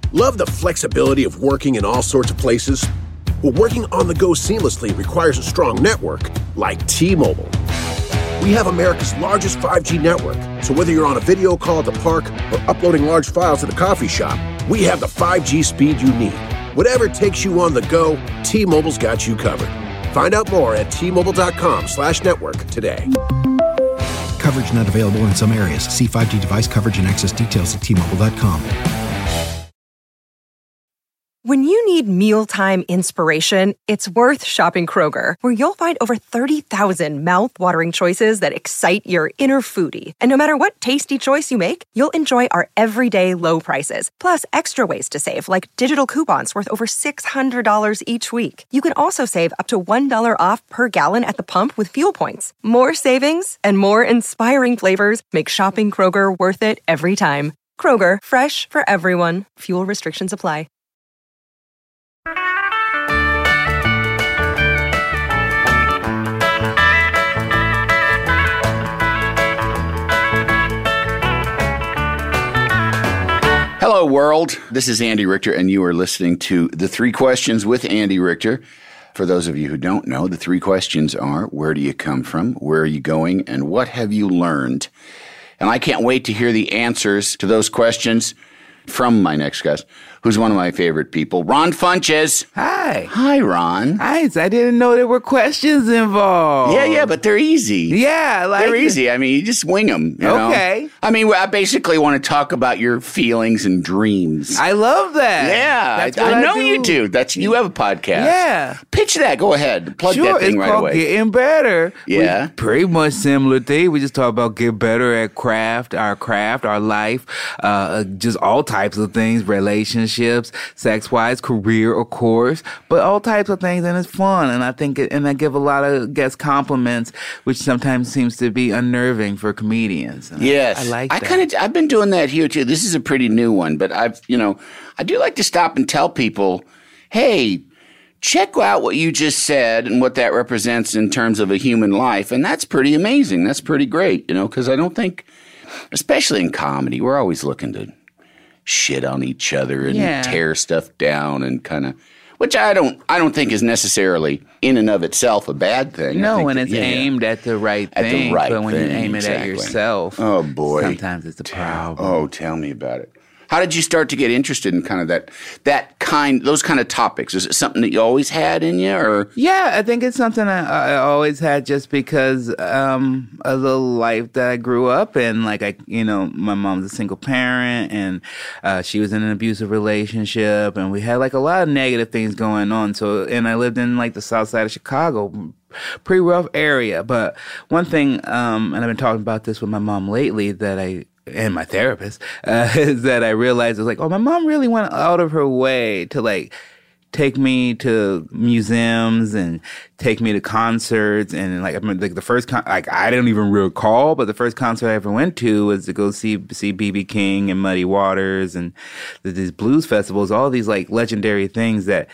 Love the flexibility of working in all sorts of places? Well, working on the go seamlessly requires a strong network like T-Mobile. We have America's largest 5G network, so whether you're on a video call at the park or uploading large files at the coffee shop, we have the 5G speed you need. Whatever takes you on the go, T-Mobile's got you covered. Find out more at T-Mobile.com/network today. Coverage not available in some areas. See 5G device coverage and access details at T-Mobile.com. When you need mealtime inspiration, it's worth shopping Kroger, where you'll find over 30,000 mouth-watering choices that excite your inner foodie. And no matter what tasty choice you make, you'll enjoy our everyday low prices, plus extra ways to save, like digital coupons worth over $600 each week. You can also save up to $1 off per gallon at the pump with fuel points. More savings and more inspiring flavors make shopping Kroger worth it every time. Kroger, fresh for everyone. Fuel restrictions apply. Hello, world. This is Andy Richter, and you are listening to The Three Questions with Andy Richter. For those of you who don't know, the three questions are, where do you come from, where are you going, and what have you learned? And I can't wait to hear the answers to those questions from my next guest, who's one of my favorite people, Ron Funches. Hi. Hi, Ron. Hi. I didn't know there were questions involved. Yeah, but they're easy. Yeah, they're easy. I mean, you just wing them. You know? I mean, I basically want to talk about your feelings and dreams. I love that. Yeah, I know you do. You have a podcast. Yeah. Pitch that. Go ahead. Plug that thing right away. It's called Getting Better. Yeah. Pretty much similar thing. We just talk about get better at our life, just all types of things, relationships, sex-wise, career, of course, but all types of things, and it's fun. And I think, I give a lot of guest compliments, which sometimes seems to be unnerving for comedians. And yes, I like that. I've been doing that here too. This is a pretty new one, but I do like to stop and tell people, hey, check out what you just said and what that represents in terms of a human life, and that's pretty amazing. That's pretty great, because I don't think, especially in comedy, we're always looking to shit on each other and tear stuff down and kind of, which I don't think is necessarily in and of itself a bad thing. No, when it's aimed at the right thing, but when you aim it at yourself, oh boy, sometimes it's a problem. Oh, tell me about it. How did you start to get interested in kind of those kind of topics? Is it something that you always had in you, or? Yeah, I think it's something I always had, just because of the life that I grew up in. Like, my mom's a single parent, and she was in an abusive relationship, and we had like a lot of negative things going on. So, and I lived in like the south side of Chicago, pretty rough area. But one thing, and I've been talking about this with my mom lately, and my therapist, is that I realized, my mom really went out of her way to like take me to museums and take me to concerts. And like, I remember the first I don't even recall, but the first concert I ever went to was to go see B.B. King and Muddy Waters and these blues festivals, all these like legendary things that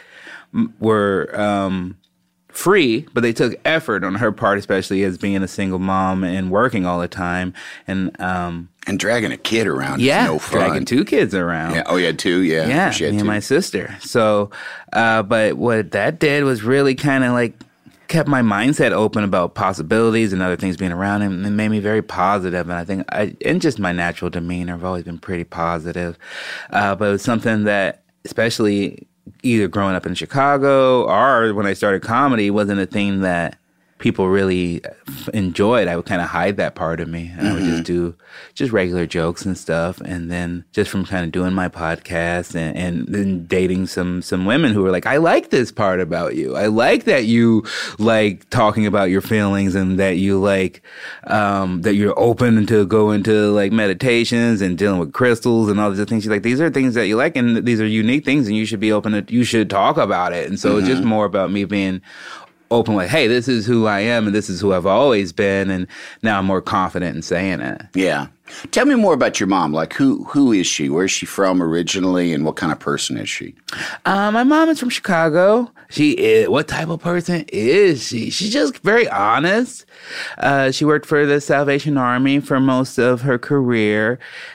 were free, but they took effort on her part, especially as being a single mom and working all the time. And dragging a kid around is no fun. Dragging two kids around. Yeah. Oh, you had two? Yeah. Yeah, me and my sister. So, but what that did was really kind of like kept my mindset open about possibilities and other things being around him, and made me very positive. And I think and just my natural demeanor, I've always been pretty positive. But it was something that, especially either growing up in Chicago or when I started comedy, wasn't a thing that people really enjoyed. I would kind of hide that part of me, and I would just do just regular jokes and stuff. And then just from kind of doing my podcast and then dating some women who were like, I like this part about you. I like that you like talking about your feelings, and that you like that you're open to go into like meditations and dealing with crystals and all these things. She's like, these are things that you like, and these are unique things, and you should be open to, you should talk about it. And so it's just more about me being open, like, hey, this is who I am, and this is who I've always been, and now I'm more confident in saying it. Yeah. Tell me more about your mom. Like, who is she? Where's she from originally, and what kind of person is she? My mom is from Chicago. She is. What type of person is she? She's just very honest. She worked for the Salvation Army for most of her career.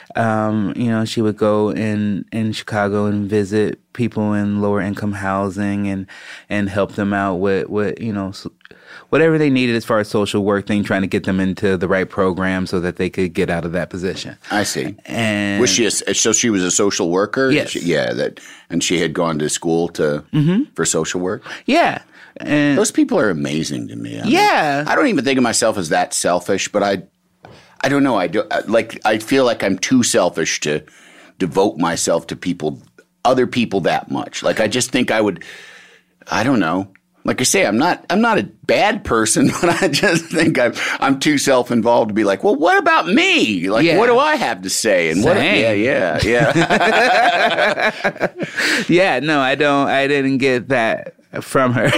She would go in Chicago and visit people in lower income housing and help them out with whatever they needed as far as social work thing, trying to get them into the right program so that they could get out of that position. I see. And was she so she was a social worker? Yes. And she had gone to school for social work? Yeah. And those people are amazing to me. I don't even think of myself as that selfish, but I don't know. I feel like I'm too selfish to devote myself to other people that much. Like I just think I would. I don't know. Like I say, I'm not a bad person, but I just think I'm too self-involved to be like, well, what about me? Like, what do I have to say? And yeah. Yeah, no, I didn't get that from her.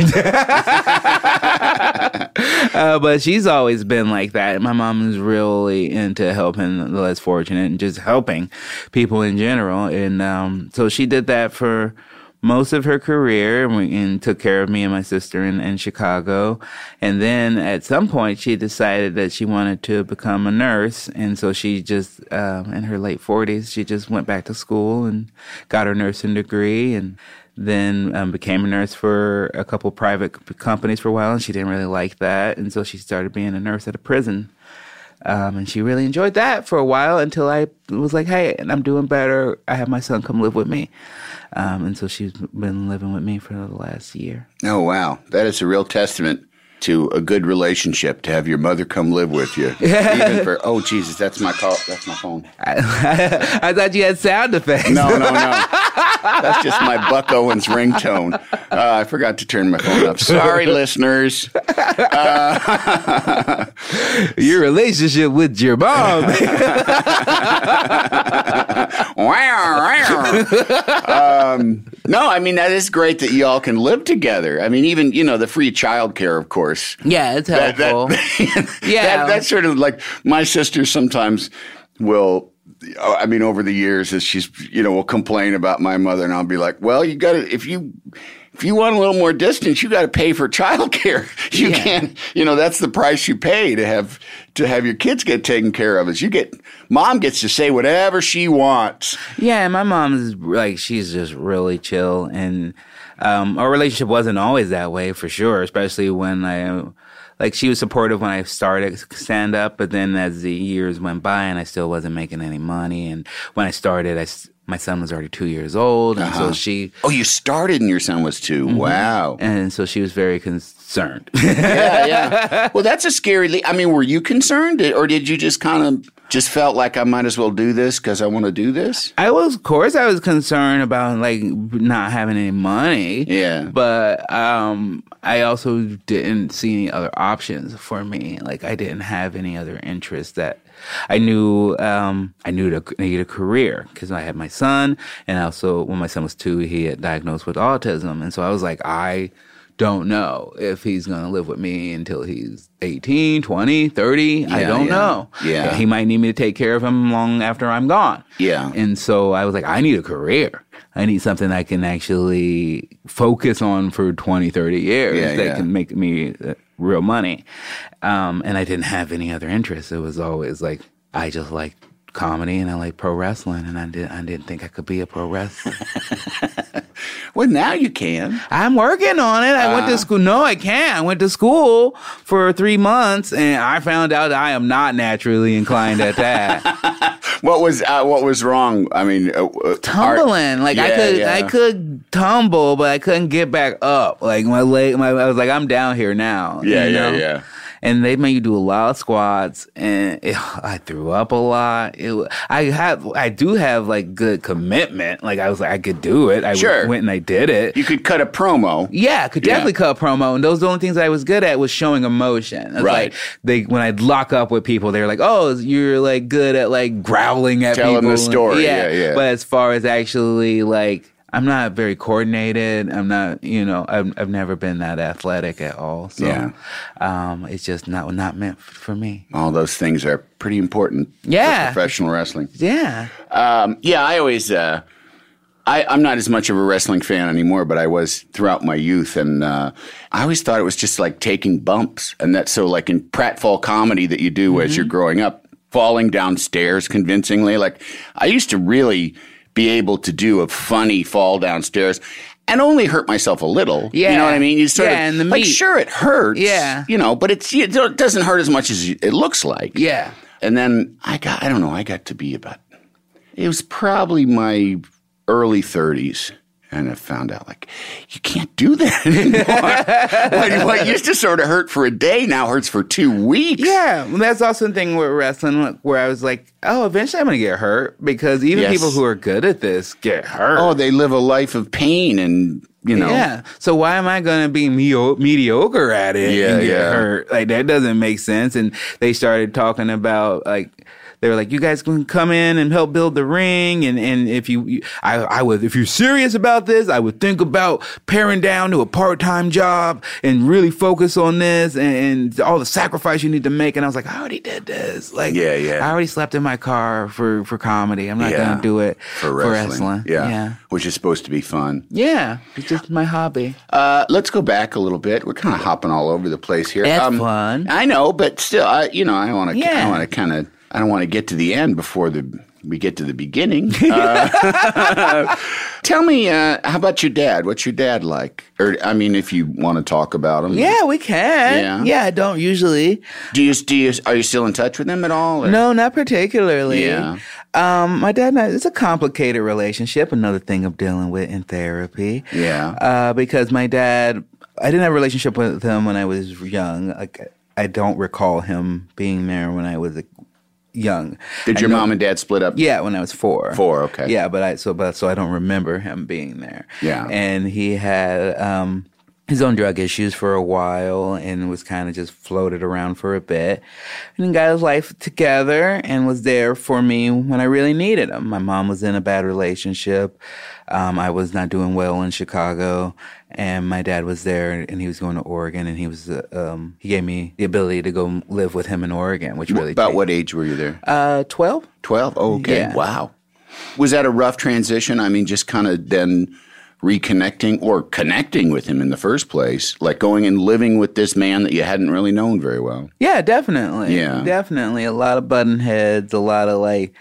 But she's always been like that. My mom is really into helping the less fortunate and just helping people in general. And so she did that for most of her career and took care of me and my sister in Chicago. And then at some point she decided that she wanted to become a nurse. And so she just, in her late 40s, she just went back to school and got her nursing degree and then became a nurse for a couple private companies for a while. And she didn't really like that. And so she started being a nurse at a prison. And she really enjoyed that for a while until I was like, hey, I'm doing better. I have my son come live with me. And so she's been living with me for the last year. Oh, wow. That is a real testament to a good relationship, to have your mother come live with you. Even for, oh, Jesus, that's my call. That's my phone. I thought you had sound effects. No. That's just my Buck Owens ringtone. I forgot to turn my phone up. Sorry, listeners. Your relationship with your mom. No, I mean, that is great that you all can live together. I mean, even, the free child care, of course. Yeah, it's helpful. That's sort of like my sister sometimes will, over the years, as she's, will complain about my mother, and I'll be like, well, you got to, if you want a little more distance, you got to pay for childcare. You can't, that's the price you pay to have your kids get taken care of. Mom gets to say whatever she wants. Yeah, my mom is she's just really chill, and our relationship wasn't always that way for sure. Especially when she was supportive when I started stand up, but then as the years went by and I still wasn't making any money, and when I started, my son was already 2 years old, and so she... Oh, you started and your son was 2. Mm-hmm. Wow. And so she was very concerned. Yeah. Well, that's a scary... were you concerned, or did you just kind of just felt like I might as well do this because I want to do this? Of course I was concerned about not having any money. Yeah. But I also didn't see any other options for me. I didn't have any other interests that I knew I needed a career because I had my son, and also when my son was 2, he had diagnosed with autism, and so I was like, I don't know if he's going to live with me until he's 18, 20, 30. I don't know. Yeah. He might need me to take care of him long after I'm gone. Yeah. And so I was like, I need a career. I need something I can actually focus on for 20, 30 years that can make me real money. And I didn't have any other interests. It was always I just liked comedy and I like pro wrestling, and I didn't think I could be a pro wrestler. Well, now you can. I'm working on it. I went to school. No, I can't. I went to school for 3 months, and I found out I am not naturally inclined at that. What was wrong? Tumbling. I could tumble, but I couldn't get back up. My leg. I was like, I'm down here now. Yeah. And they make you do a lot of squats, and I threw up a lot. I do have good commitment. I was like, I could do it. I went and I did it. You could cut a promo. Yeah, I could definitely cut a promo. And those the only things I was good at was showing emotion. Right. When I'd lock up with people, they were like, oh, you're good at growling at people. Telling the story. Yeah. But as far as actually I'm not very coordinated. I'm not, I've never been that athletic at all. So it's just not meant for me. All those things are pretty important for professional wrestling. Yeah. I always, I'm not as much of a wrestling fan anymore, but I was throughout my youth. And I always thought it was just taking bumps. And that's so in pratfall comedy that you do as you're growing up. falling downstairs convincingly. Like, I used to really be able to do a funny fall downstairs and only hurt myself a little. Yeah. You know what I mean? You sort of, and the like, meat. sure, it hurts. Yeah. You know, but it doesn't hurt as much as it looks like. Yeah. And then I got to be it was probably my early 30s. And I found out, like, you can't do that anymore. What used to sort of hurt for a day now hurts for 2 weeks. Yeah, that's also the thing with wrestling where I was like, oh, eventually I'm going to get hurt because even Yes. people who are good at this get hurt. Oh, they live a life of pain and, you know. Yeah. So why am I going to be mediocre at it and get hurt? Like, that doesn't make sense. And they started talking about, like, they were like, you guys can come in and help build the ring. And if if you're serious about this, I would think about paring down to a part-time job and really focus on this and all the sacrifice you need to make. And I was like, I already did this. Like, I already slept in my car for comedy. I'm not going to do it for wrestling. Yeah. Which is supposed to be fun. Yeah. It's just my hobby. Let's go back a little bit. We're kind of hopping all over the place here. That's fun. I know, but still, I want to kind of, I don't want to get to the end before we get to the beginning. Tell me, how about your dad? What's your dad like? Or, I mean, if you want to talk about him. Yeah, we can. Yeah, I don't usually. Are you still in touch with him at all? Or? No, not particularly. Yeah. My dad and I, it's a complicated relationship. Another thing I'm dealing with in therapy. Yeah. Because my dad, I didn't have a relationship with him when I was young. Like, I don't recall him being there when I was young. Did your mom and dad split up? Yeah, when I was 4. 4, okay. Yeah, so I don't remember him being there. Yeah. And he had his own drug issues for a while and was kind of just floated around for a bit. And then got his life together and was there for me when I really needed him. My mom was in a bad relationship. I was not doing well in Chicago. And my dad was there, and he was going to Oregon, and he gave me the ability to go live with him in Oregon, which really About changed. what age were you there? 12. 12? Oh, okay. Yeah. Wow. Was that a rough transition? I mean, just kind of then reconnecting or connecting with him in the first place, like going and living with this man that you hadn't really known very well. Yeah, definitely. Yeah. Definitely. A lot of button heads, a lot of like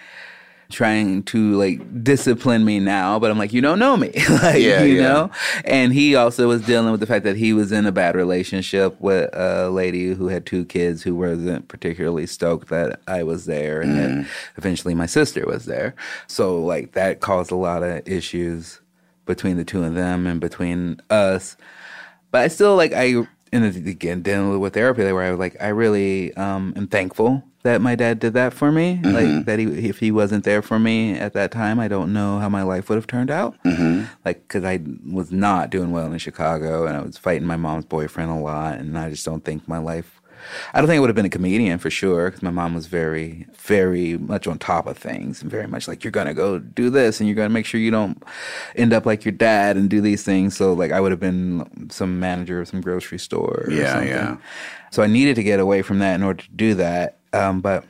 trying to like discipline me now, but I'm like, you don't know me. You know? And he also was dealing with the fact that he was in a bad relationship with a lady who had 2 kids who wasn't particularly stoked that I was there and that eventually my sister was there. So like that caused a lot of issues between the two of them and between us. But I still and again, dealing with therapy, where I was like, I really am thankful that my dad did that for me. Mm-hmm. Like that if he wasn't there for me at that time, I don't know how my life would have turned out. Mm-hmm. Like, because I was not doing well in Chicago and I was fighting my mom's boyfriend a lot. And I just don't think my life, I don't think I would have been a comedian for sure, because my mom was very, very much on top of things and very much like, you're going to go do this and you're going to make sure you don't end up like your dad and do these things. So like I would have been some manager of some grocery store or something. Yeah. So I needed to get away from that in order to do that. But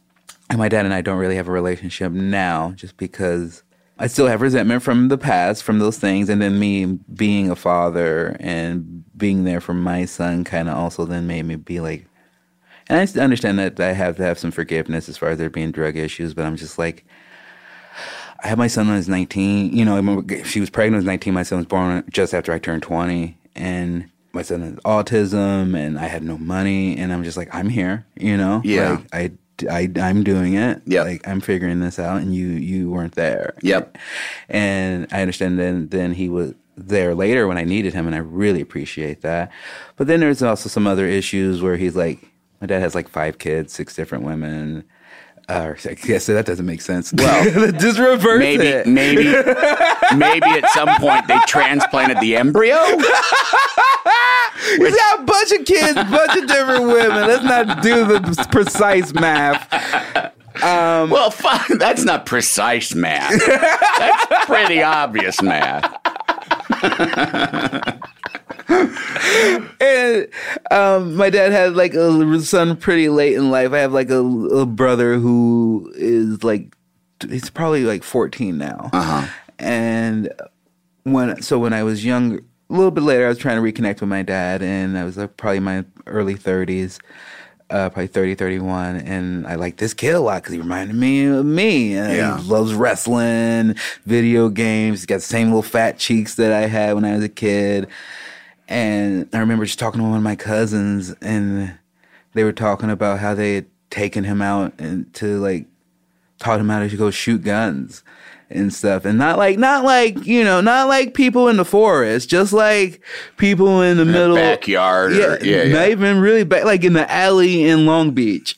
my dad and I don't really have a relationship now, just because I still have resentment from the past, from those things. And then me being a father and being there for my son kind of also then made me be like, and I understand that I have to have some forgiveness as far as there being drug issues, but I'm just like, I had my son when I was 19. You know, I remember she was pregnant when I was 19. My son was born just after I turned 20. And my son has autism, and I had no money. And I'm just like, I'm here, you know? Yeah. Like, I'm doing it. Yep. Like, I'm figuring this out, and you weren't there. Yep. And I understand then he was there later when I needed him, and I really appreciate that. But then there's also some other issues where he's like, my dad has like 5 kids, 6 different women. I guess that doesn't make sense. Well, just reverse it. Maybe at some point they transplanted the embryo. He's got a bunch of kids, a bunch of different women. Let's not do the precise math. Well, fine. That's not precise math. That's pretty obvious math. And my dad had like a son pretty late in life. I have like a brother who is like, he's probably like 14 now. Uh-huh. And when I was young, a little bit later, I was trying to reconnect with my dad, and I was like probably in my early 30s. probably 30, 31, and I like this kid a lot because he reminded me of me. He loves wrestling, video games. He's got the same little fat cheeks that I had when I was a kid. And I remember just talking to one of my cousins, and they were talking about how they had taken him out and to like taught him how to go shoot guns and stuff, and not like people in the forest, just like people in the middle backyard, not even really like in the alley in Long Beach,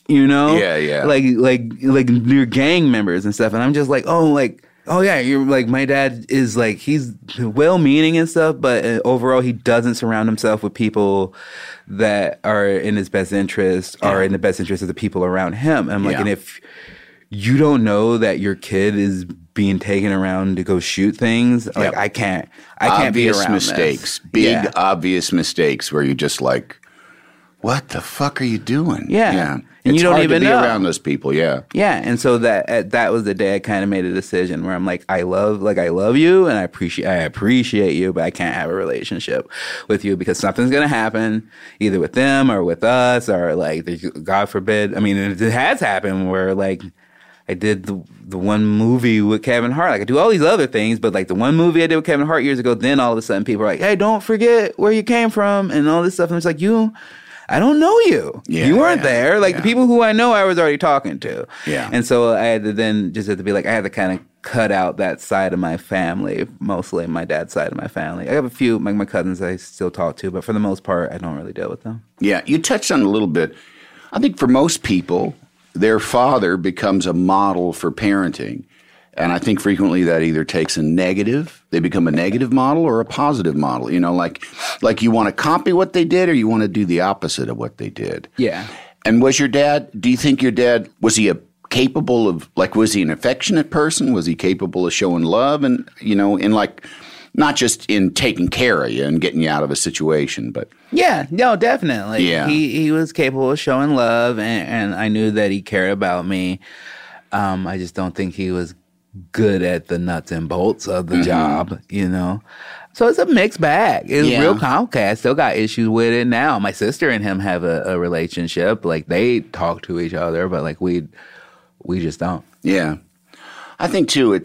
like near gang members and stuff. And I'm just like, oh yeah, you're like, my dad is like, he's well-meaning and stuff, but overall he doesn't surround himself with people that are in his best interest or in the best interest of the people around him. And I'm like, and if you don't know that your kid is being taken around to go shoot things, like I can't be around mistakes, this. Big obvious mistakes where you're just like, what the fuck are you doing? Yeah. And it's you don't hard even to be know around those people. Yeah. And so that was the day I kind of made a decision where I'm like, I love you and I appreciate you, but I can't have a relationship with you because something's gonna happen either with them or with us, or like, God forbid. I mean, it has happened where like I did the one movie with Kevin Hart. Like I do all these other things, but like the one movie I did with Kevin Hart years ago, then all of a sudden people are like, hey, don't forget where you came from and all this stuff. And it's like, I don't know you. You weren't there. Like the people who I know, I was already talking to. Yeah. And so I had to then just have to be like, I had to kind of cut out that side of my family, mostly my dad's side of my family. I have a few, like my cousins I still talk to, but for the most part, I don't really deal with them. Yeah. You touched on it a little bit. I think for most people, their father becomes a model for parenting. And I think frequently that either takes they become a negative model or a positive model. You know, like you want to copy what they did or you want to do the opposite of what they did. Yeah. And do you think your dad, was he capable of, like, was he an affectionate person? Was he capable of showing love and, in like, not just in taking care of you and getting you out of a situation, but... Yeah, no, definitely. Yeah. He was capable of showing love, and I knew that he cared about me. I just don't think he was good at the nuts and bolts of the job, So it's a mixed bag. It's real complicated. I still got issues with it now. My sister and him have a relationship. Like, they talk to each other, but, like, we just don't. Yeah. I think, too,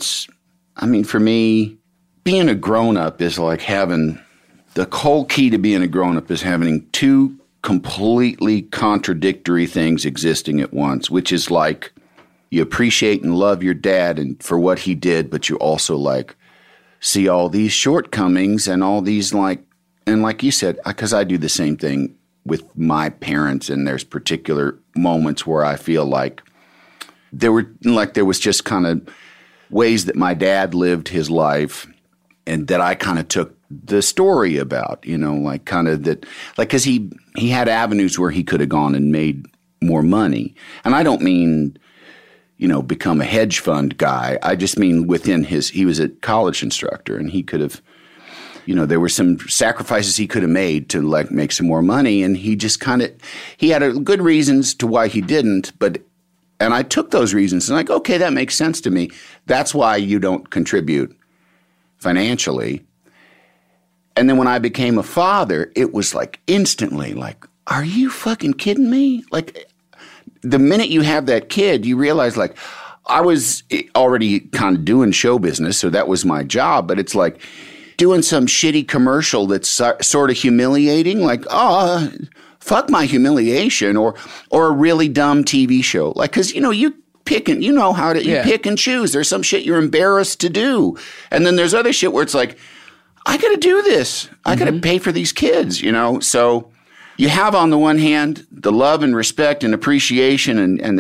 for me... being a grown-up is like the whole key to being a grown-up is having two completely contradictory things existing at once, which is like you appreciate and love your dad and for what he did, but you also like see all these shortcomings and all these and like you said, because I do the same thing with my parents, and there's particular moments where I feel like there was just kind of ways that my dad lived his life and that I kind of took the story about, like kind of that, like, because he had avenues where he could have gone and made more money. And I don't mean, become a hedge fund guy. I just mean he was a college instructor, and he could have, there were some sacrifices he could have made to like make some more money. And he just he had good reasons to why he didn't, and I took those reasons and like, okay, that makes sense to me. That's why you don't contribute financially. And then when I became a father, it was like instantly like, are you fucking kidding me? Like the minute you have that kid, you realize like I was already kind of doing show business, so that was my job, but it's like doing some shitty commercial that's sort of humiliating, like, oh, fuck my humiliation, or a really dumb TV show. Like, cause you pick and you pick and choose. There's some shit you're embarrassed to do. And then there's other shit where it's like, I got to do this. I got to pay for these kids, So you have on the one hand the love and respect and appreciation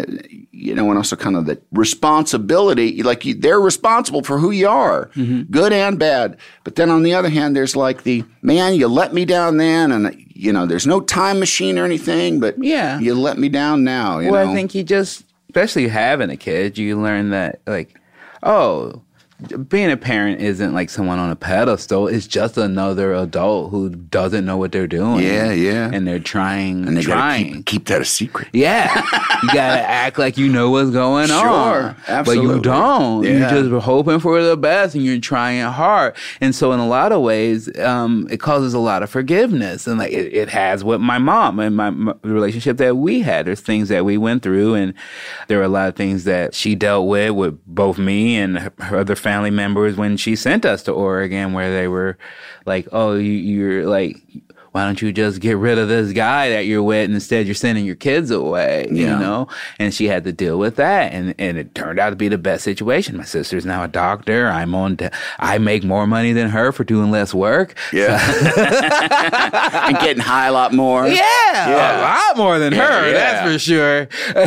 and also kind of the responsibility. Like they're responsible for who you are, good and bad. But then on the other hand, there's like man, you let me down then, and there's no time machine or anything, but you let me down now. I think you just, especially having a kid, you learn that like, oh, being a parent isn't like someone on a pedestal. It's just another adult who doesn't know what they're doing. Yeah. And they're trying. And they gotta keep that a secret. Yeah. You gotta act like you know what's going on. Sure, absolutely. But you don't. Yeah. You're just hoping for the best and you're trying hard. And so in a lot of ways, it causes a lot of forgiveness. And like it has with my mom and my relationship that we had. There's things that we went through, and there were a lot of things that she dealt with both me and her other family members when she sent us to Oregon, where they were like, oh, you're like, why don't you just get rid of this guy that you're with, and instead you're sending your kids away, you know? And she had to deal with that, and it turned out to be the best situation. My sister's now a doctor. I make more money than her for doing less work. Yeah. And getting high a lot more. Yeah, a lot more than her, that's for sure.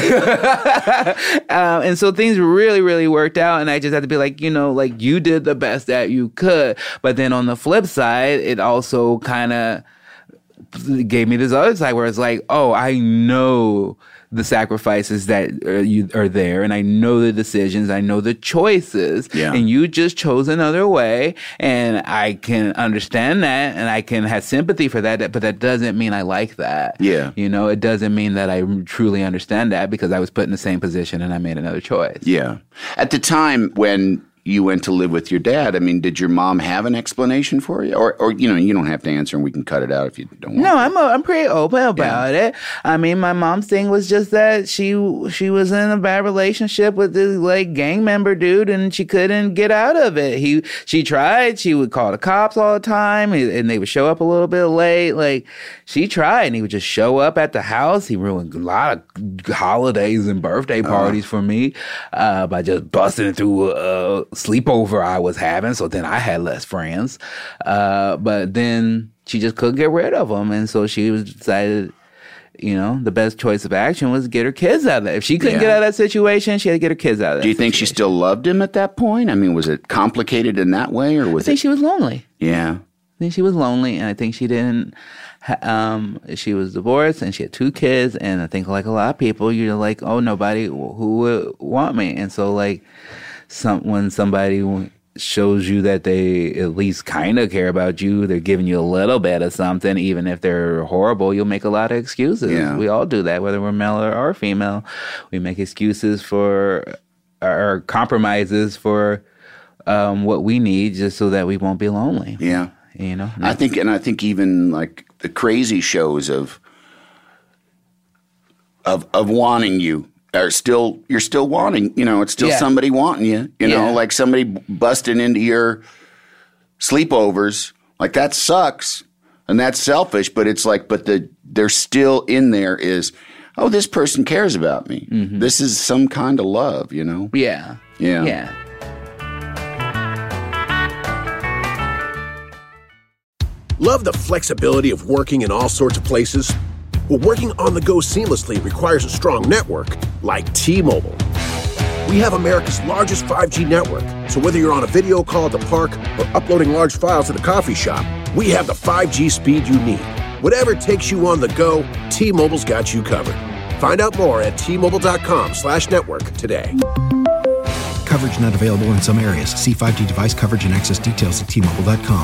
And so things really, really worked out, and I just had to be like, like you did the best that you could. But then on the flip side, it also kind of gave me this other side where it's like, oh, I know the sacrifices that are there, and I know the decisions, I know the choices, and you just chose another way, and I can understand that, and I can have sympathy for that, but that doesn't mean I like that. Yeah. It doesn't mean that I truly understand that, because I was put in the same position and I made another choice. Yeah. At the time when you went to live with your dad, I mean, did your mom have an explanation for you? Or you don't have to answer and we can cut it out if you don't want to. No, I'm pretty open about it. I mean, my mom's thing was just that she was in a bad relationship with this like gang member dude, and she couldn't get out of it. She tried. She would call the cops all the time, and they would show up a little bit late. Like, she tried, and he would just show up at the house. He ruined a lot of holidays and birthday parties for me by just busting through sleepover I was having, so then I had less friends. But then she just couldn't get rid of them, and so she decided, the best choice of action was get her kids out of that. If she couldn't get out of that situation, she had to get her kids out of that. Do you think she still loved him at that point? I mean, was it complicated in that way, or was I think she was lonely. Yeah. I think she was lonely, and I think she didn't. She was divorced, and she had 2 kids, and I think like a lot of people, you're like, oh, nobody who would want me, and so like. When somebody shows you that they at least kind of care about you, they're giving you a little bit of something, even if they're horrible, you'll make a lot of excuses. Yeah. We all do that, whether we're male or female. We make excuses for or compromises for what we need just so that we won't be lonely. Yeah. I think even like the crazy shows of wanting you. You're still wanting, it's still somebody wanting you, like somebody busting into your sleepovers. Like, that sucks and that's selfish, but it's like, they're still in there is, oh, this person cares about me. Mm-hmm. This is some kind of love, Yeah. Yeah. Yeah. Love the flexibility of working in all sorts of places? Well, working on the go seamlessly requires a strong network like T-Mobile. We have America's largest 5G network, so whether you're on a video call at the park or uploading large files at a coffee shop, we have the 5G speed you need. Whatever takes you on the go, T-Mobile's got you covered. Find out more at T-Mobile.com/network today. Coverage not available in some areas. See 5G device coverage and access details at T-Mobile.com.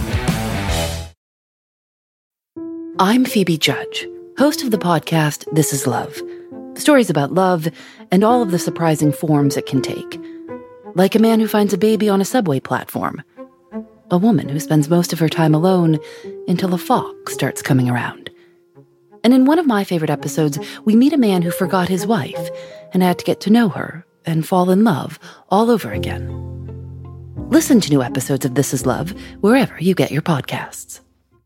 I'm Phoebe Judge, host of the podcast This Is Love. Stories about love and all of the surprising forms it can take. Like a man who finds a baby on a subway platform. A woman who spends most of her time alone until a fox starts coming around. And in one of my favorite episodes, we meet a man who forgot his wife and had to get to know her and fall in love all over again. Listen to new episodes of This Is Love wherever you get your podcasts.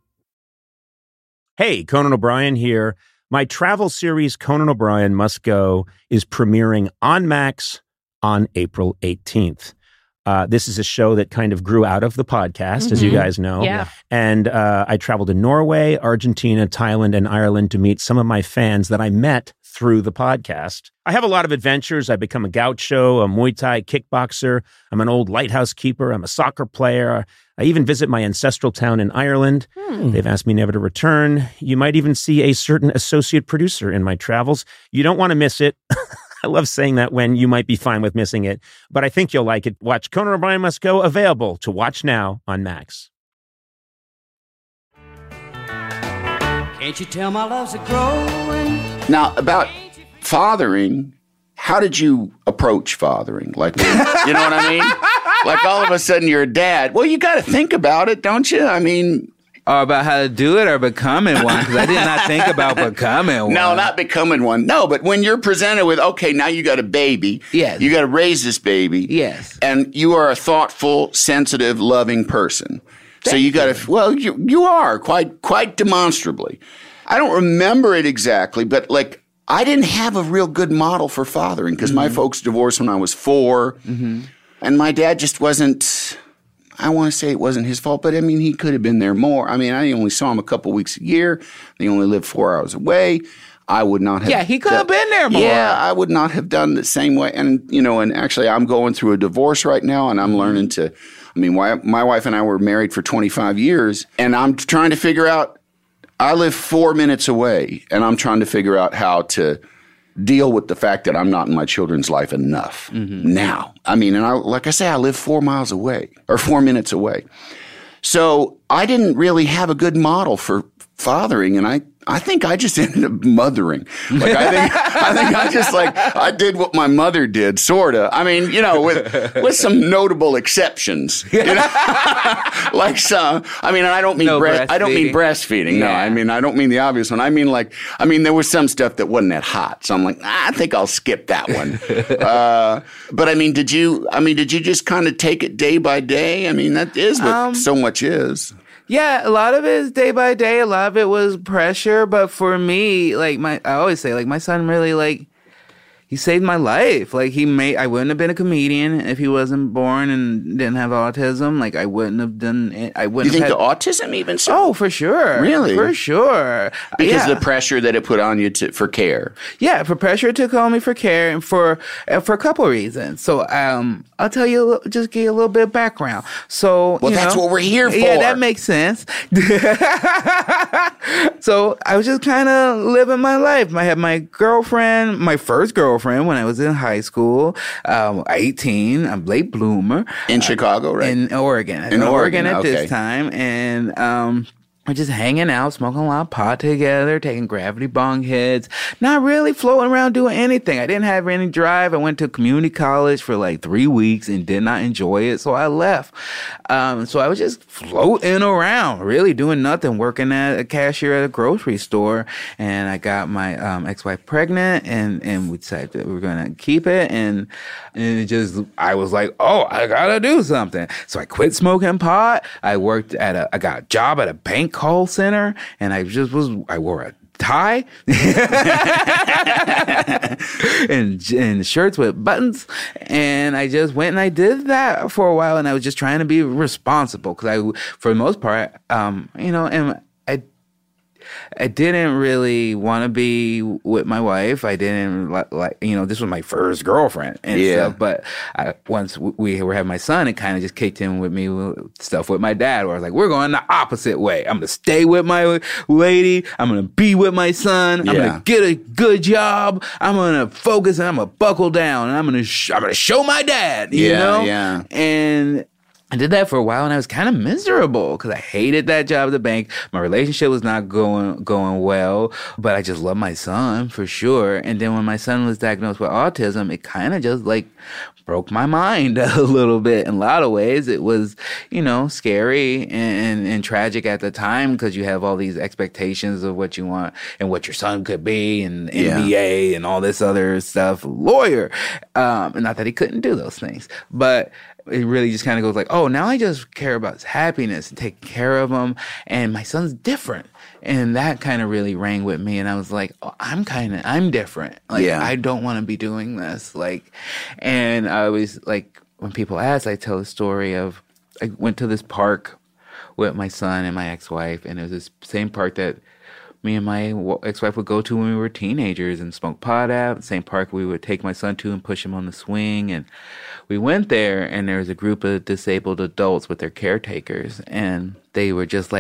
Hey, Conan O'Brien here. My travel series, Conan O'Brien Must Go, is premiering on Max on April 18th. This is a show that kind of grew out of the podcast, as you guys know. Yeah. And I traveled to Norway, Argentina, Thailand, and Ireland to meet some of my fans that I met through the podcast. I have a lot of adventures. I become a gaucho, a Muay Thai kickboxer. I'm an old lighthouse keeper. I'm a soccer player. I even visit my ancestral town in Ireland. They've asked me never to return. You might even see a certain associate producer in my travels. You don't want to miss it. I love saying that when you might be fine with missing it, but I think you'll like it. Watch Conan O'Brien Must Go, available to watch now on Max. Can't you tell my love's a-growing? Now, about fathering, how did you approach fathering? Like, you know what I mean? Like, all of a sudden you're a dad. Well, you got to think about it, don't you? I mean... Or about how to do it or becoming one, because I did not think about becoming one. No, not becoming one. No, but when you're presented with, okay, now you got a baby. Yes. You got to raise this baby. Yes. And you are a thoughtful, sensitive, loving person. So you got to, well, you are quite demonstrably. I don't remember it exactly, but like, I didn't have a real good model for fathering because my folks divorced when I was 4. Mm-hmm. And my dad just wasn't, I want to say it wasn't his fault, but I mean, he could have been there more. I mean, I only saw him a couple weeks a year. They only lived 4 hours away. I would not have. Yeah, he could have been there more. Yeah, I would not have done the same way. And, you know, and actually I'm going through a divorce right now and I'm learning to, I mean, my wife and I were married for 25 years and I'm trying to figure out, I live 4 minutes away and I'm trying to figure out how to deal with the fact that I'm not in my children's life enough now. I mean, and like I say, I live 4 miles away or 4 minutes away. So I didn't really have a good model for fathering, and I think I just ended up mothering. Like I think I just like I did what my mother did, sorta. I mean, you know, with some notable exceptions. You know? Like some. I mean, I don't mean breastfeeding. No, I mean I don't mean the obvious one. I mean there was some stuff that wasn't that hot, so I'm like, I think I'll skip that one. But I mean, did you just kind of take it day by day? I mean, that is what so much is. Yeah, a lot of it is day by day. A lot of it was pressure. But for me, like I always say, like my son really like, he saved my life. Like I wouldn't have been a comedian if he wasn't born and didn't have autism. Like I wouldn't have done it. I wouldn't. You think the autism even? Oh, for sure. Really? For sure. Because the pressure that it put on you for care. Yeah, for pressure it took on me for care and for a couple of reasons. So I'll tell you, just give you a little bit of background. So that's what we're here for. Yeah, that makes sense. So I was just kind of living my life. I had my girlfriend, my first girlfriend when I was in high school, 18. I'm late bloomer. In Chicago, right? In Oregon. In Oregon at this time. And we're just hanging out, smoking a lot of pot together, taking gravity bong hits, not really floating around doing anything. I didn't have any drive. I went to community college for like 3 weeks and did not enjoy it, so I left. So I was just floating around, really doing nothing, working at a cashier at a grocery store. And I got my ex-wife pregnant, and we decided that we were going to keep it. And I was like, oh, I got to do something. So I quit smoking pot. I got a job at a bank call center, and I wore a tie and shirts with buttons, and I just went and I did that for a while, and I was just trying to be responsible because for the most part, and I didn't really want to be with my wife. I didn't like, this was my first girlfriend and stuff. But once we were having my son, it kind of just kicked in with me with stuff with my dad, where I was like, we're going the opposite way. I'm going to stay with my lady. I'm going to be with my son. I'm going to get a good job. I'm going to focus and I'm going to buckle down and I'm going to show my dad, you know? Yeah. And I did that for a while, and I was kind of miserable because I hated that job at the bank. My relationship was not going well, but I just loved my son for sure. And then when my son was diagnosed with autism, it kind of just like broke my mind a little bit. In a lot of ways, it was, scary and tragic at the time because you have all these expectations of what you want and what your son could be, and MBA and all this other stuff, lawyer. And not that he couldn't do those things, but it really just kind of goes like, oh, now I just care about his happiness and taking care of him. And my son's different. And that kind of really rang with me. And I was like, oh, I'm different. Like, I don't want to be doing this. Like, and I always, like, when people ask, I tell the story of, I went to this park with my son and my ex-wife. And it was this same park that me and my ex-wife would go to when we were teenagers and smoke pot at. The same park we would take my son to and push him on the swing. And we went there, and there was a group of disabled adults with their caretakers, and they were just like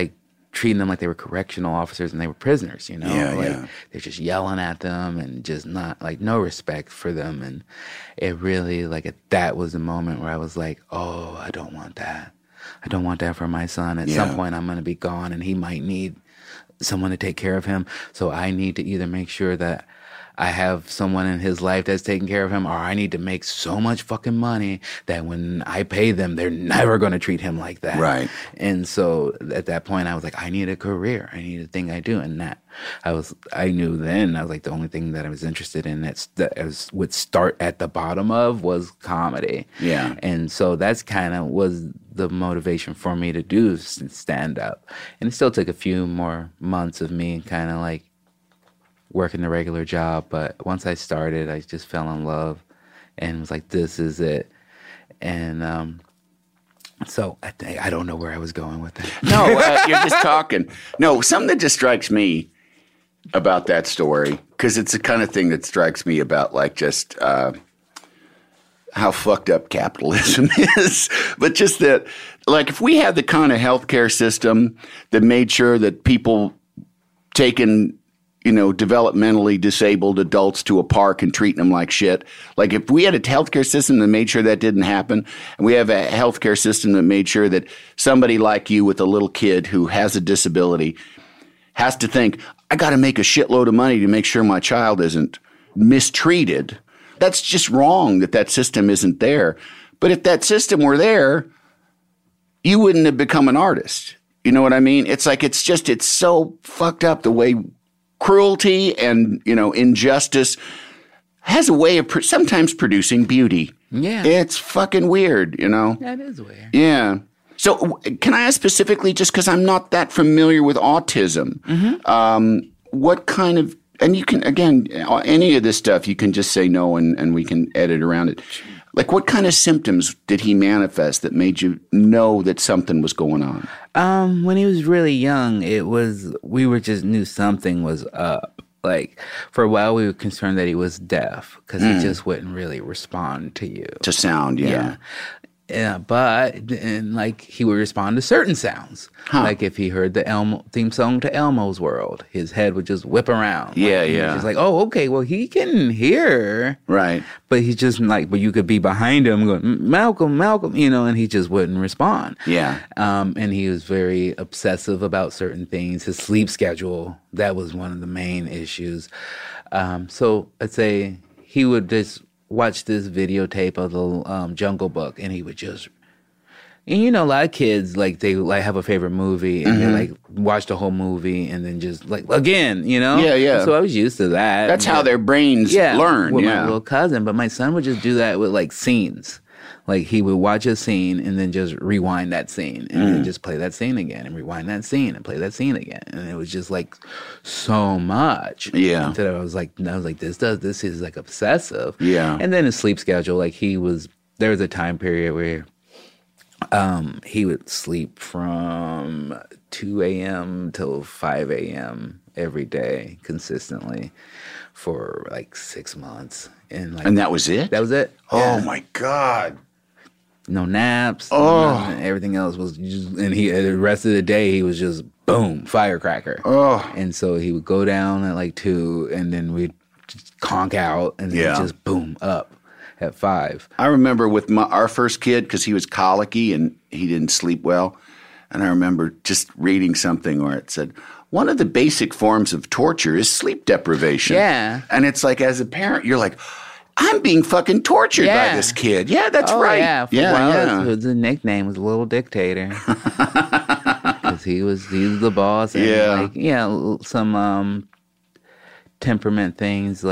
treating them like they were correctional officers and they were prisoners, you know? Yeah, like yeah. they're just yelling at them and just not like no respect for them. And it really that was the moment where I was like, oh, I don't want that. I don't want that for my son. At some point I'm going to be gone and he might need someone to take care of him. So I need to either make sure that I have someone in his life that's taking care of him, or I need to make so much fucking money that when I pay them, they're never going to treat him like that. Right. And so at that point, I was like, I need a career. I need a thing I do. And I knew then, I was like, the only thing that I was interested in that would start at the bottom of was comedy. Yeah. And so that's kind of was the motivation for me to do stand up. And it still took a few more months of me kind of like working the regular job, but once I started, I just fell in love and was like, this is it. And so I don't know where I was going with that. No, you're just talking. No, something that just strikes me about that story, because it's the kind of thing that strikes me about like just how fucked up capitalism is. But just that, like, if we had the kind of healthcare system that made sure that people taking developmentally disabled adults to a park and treating them like shit. Like if we had a healthcare system that made sure that didn't happen, and we have a healthcare system that made sure that somebody like you with a little kid who has a disability has to think, I got to make a shitload of money to make sure my child isn't mistreated. That's just wrong that system isn't there. But if that system were there, you wouldn't have become an artist. You know what I mean? It's like, it's so fucked up the way cruelty and, injustice has a way of sometimes producing beauty. Yeah. It's fucking weird, That is weird. Yeah. So can I ask specifically, just because I'm not that familiar with autism, what kind of, and you can, again, any of this stuff, you can just say no and we can edit around it. Like, what kind of symptoms did he manifest that made you know that something was going on? When he was really young, we just knew something was up. Like, for a while, we were concerned that he was deaf because he just wouldn't really respond to you. To sound, yeah. Yeah, but he would respond to certain sounds. Huh. Like if he heard the Elmo theme song to Elmo's World, his head would just whip around. Yeah, He's like, oh, okay, well, he can hear. Right. But he's just but you could be behind him going, Malcolm, and he just wouldn't respond. Yeah. And he was very obsessive about certain things. His sleep schedule, that was one of the main issues. So I'd say he would just watch this videotape of the Jungle Book, and he would just, and a lot of kids they have a favorite movie and they watch the whole movie and then just again, Yeah. So I was used to that. That's how their brains learn. With my little cousin, but my son would just do that with scenes. Like he would watch a scene and then just rewind that scene and then just play that scene again and rewind that scene and play that scene again. And it was just so much. Yeah. Until I was like, this is obsessive. Yeah. And then his sleep schedule, there was a time period where he would sleep from 2 a.m. till 5 a.m. every day consistently for 6 months. And that was it? That was it. Oh, my God. No naps. Oh. Everything else was just, and the rest of the day, he was just, boom, firecracker. Oh. And so he would go down at 2, and then we'd just conk out, and then just boom, up at 5. I remember with our first kid, because he was colicky and he didn't sleep well. And I remember just reading something where it said, one of the basic forms of torture is sleep deprivation. Yeah. And it's like, as a parent, you're like, I'm being fucking tortured by this kid. Yeah, that's right. Yeah, the nickname was Little Dictator. Because he was the boss. And some temperament things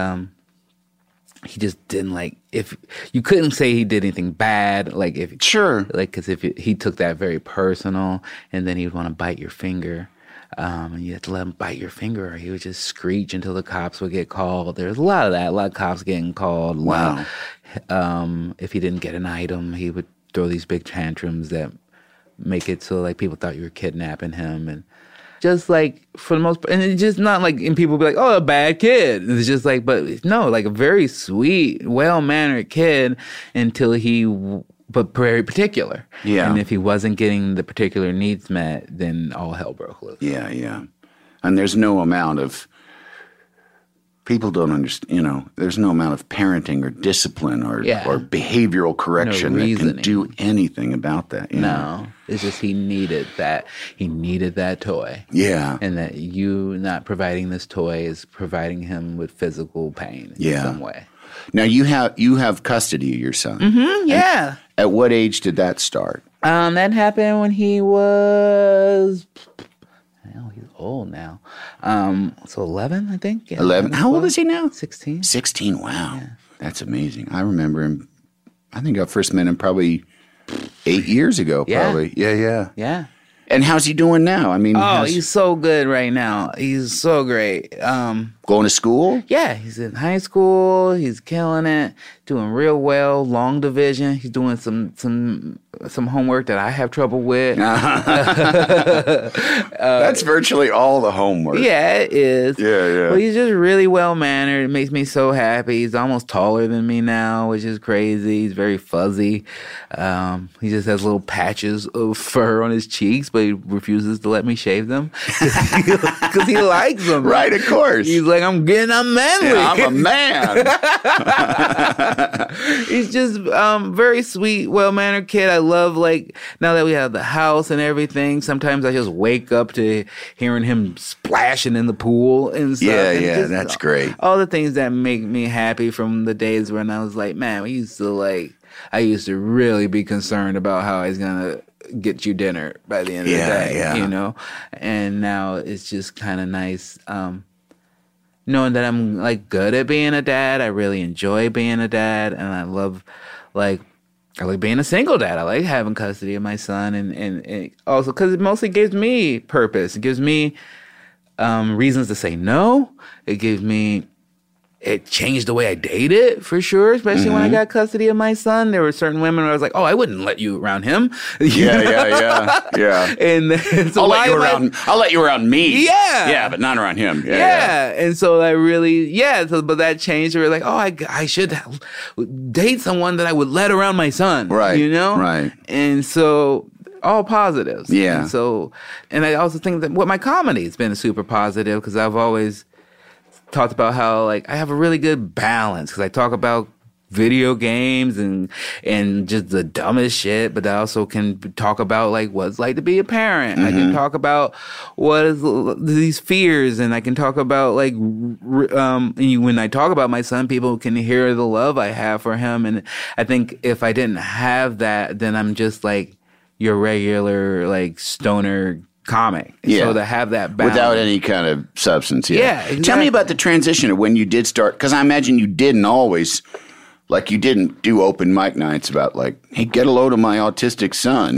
he just didn't if you couldn't say he did anything bad, because if he took that very personal, and then he would want to bite your finger. And you had to let him bite your finger, or he would just screech until the cops would get called. There's a lot of that, a lot of cops getting called. Wow. If he didn't get an item, he would throw these big tantrums that make it so people thought you were kidnapping him. And just for the most part, and it's just not and people be like, oh, a bad kid. It's just but no, a very sweet, well-mannered kid until he but very particular. Yeah. And if he wasn't getting the particular needs met, then all hell broke loose. Yeah, yeah. And there's no amount of people don't understand, there's no amount of parenting or discipline or behavioral correction that can do anything about that. No, it's just he needed that. He needed that toy. Yeah. And that you not providing this toy is providing him with physical pain in some way. Now you have custody of your son. Mm-hmm, yeah. And at what age did that start? That happened when he was... he's old now. So 11, I think. Yeah, 11. How old is he now? 16. 16. Wow. Yeah. That's amazing. I remember him. I think I first met him probably 8 years ago, probably. Yeah. Yeah. And how's he doing now? I mean, he's so good right now. He's so great. Going to school? Yeah, he's in high school. He's killing it, doing real well. Long division. He's doing some homework that I have trouble with. That's virtually all the homework. Yeah, it is. Yeah. Well, he's just really well mannered. It makes me so happy. He's almost taller than me now, which is crazy. He's very fuzzy. He just has little patches of fur on his cheeks, but he refuses to let me shave them because he likes them. Right, of course. He's like, I'm manly. Yeah, I'm a man. He's just very sweet, well-mannered kid. I love, now that we have the house and everything, sometimes I just wake up to hearing him splashing in the pool and stuff. Yeah, that's great. All the things that make me happy from the days when I was like, man, I used to really be concerned about how he's going to get you dinner by the end of the day, And now it's just kind of nice knowing that I'm good at being a dad. I really enjoy being a dad, and I love I like being a single dad. I like having custody of my son, and also because it mostly gives me purpose. It gives me reasons to say no. It changed the way I dated, for sure, especially when I got custody of my son. There were certain women where I was like, oh, I wouldn't let you around him. Yeah. And so I'll let you around me. Yeah. Yeah, but not around him. Yeah. And so I really, but that changed. We were like, oh, I should date someone that I would let around my son. Right. Right. And so all positives. Yeah. And I also think that my comedy has been super positive because I've always talked about how I have a really good balance because I talk about video games and just the dumbest shit, but I also can talk about what it's like to be a parent. I can talk about what is these fears, and I can talk about when I talk about my son, people can hear the love I have for him. And I think if I didn't have that, then I'm just your regular stoner comic. Yeah. So to have that balance. Without any kind of substance. Yeah, exactly. Tell me about the transition of when you did start, because I imagine you didn't always, you didn't do open mic nights about hey, get a load of my autistic son,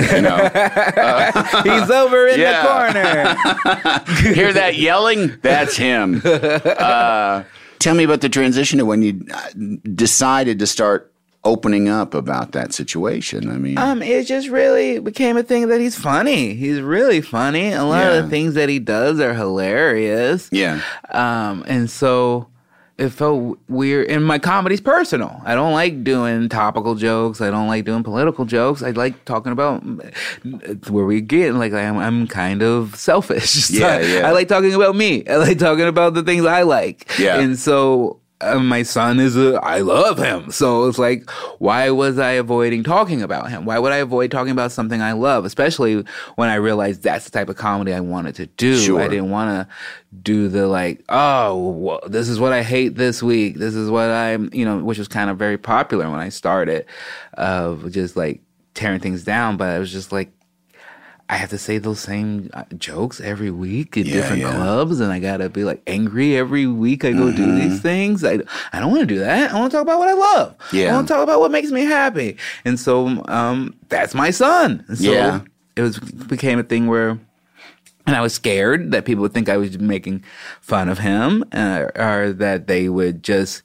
He's over in the corner. Hear that yelling? That's him. Tell me about the transition of when you decided to start opening up about that situation. I mean, it just really became a thing that he's funny. He's really funny. A lot of the things that he does are hilarious. Yeah. And so it felt weird. And my comedy's personal. I don't like doing topical jokes. I don't like doing political jokes. I like talking about where we get I'm kind of selfish. So I like talking about me. I like talking about the things I like. Yeah. And so my son I love him. So it's why was I avoiding talking about him? Why would I avoid talking about something I love? Especially when I realized that's the type of comedy I wanted to do. Sure. I didn't want to do the this is what I hate this week. This is what I'm, which was kind of very popular when I started, of just tearing things down. But I was just I have to say those same jokes every week at different clubs, and I gotta be angry every week I go do these things. I don't want to do that. I want to talk about what I love. Yeah. I want to talk about what makes me happy. And so that's my son. And so it became a thing where, and I was scared that people would think I was making fun of him, or that they would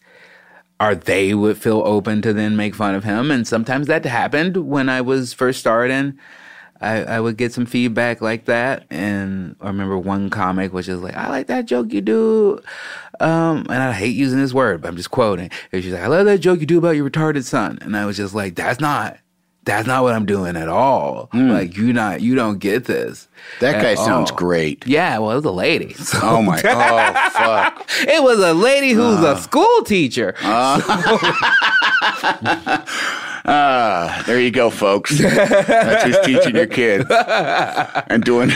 feel open to then make fun of him. And sometimes that happened when I was first starting. I would get some feedback like that, and I remember one comic which is I like that joke you do, and I hate using this word, but I'm just quoting. And she's I love that joke you do about your retarded son, and I was just that's not that's not what I'm doing at all. Like, you don't get this. That guy sounds great. Yeah, well, it was a lady. So. Oh, my. Oh, fuck. It was a lady who's a school teacher. There you go, folks. That's who's teaching your kid and doing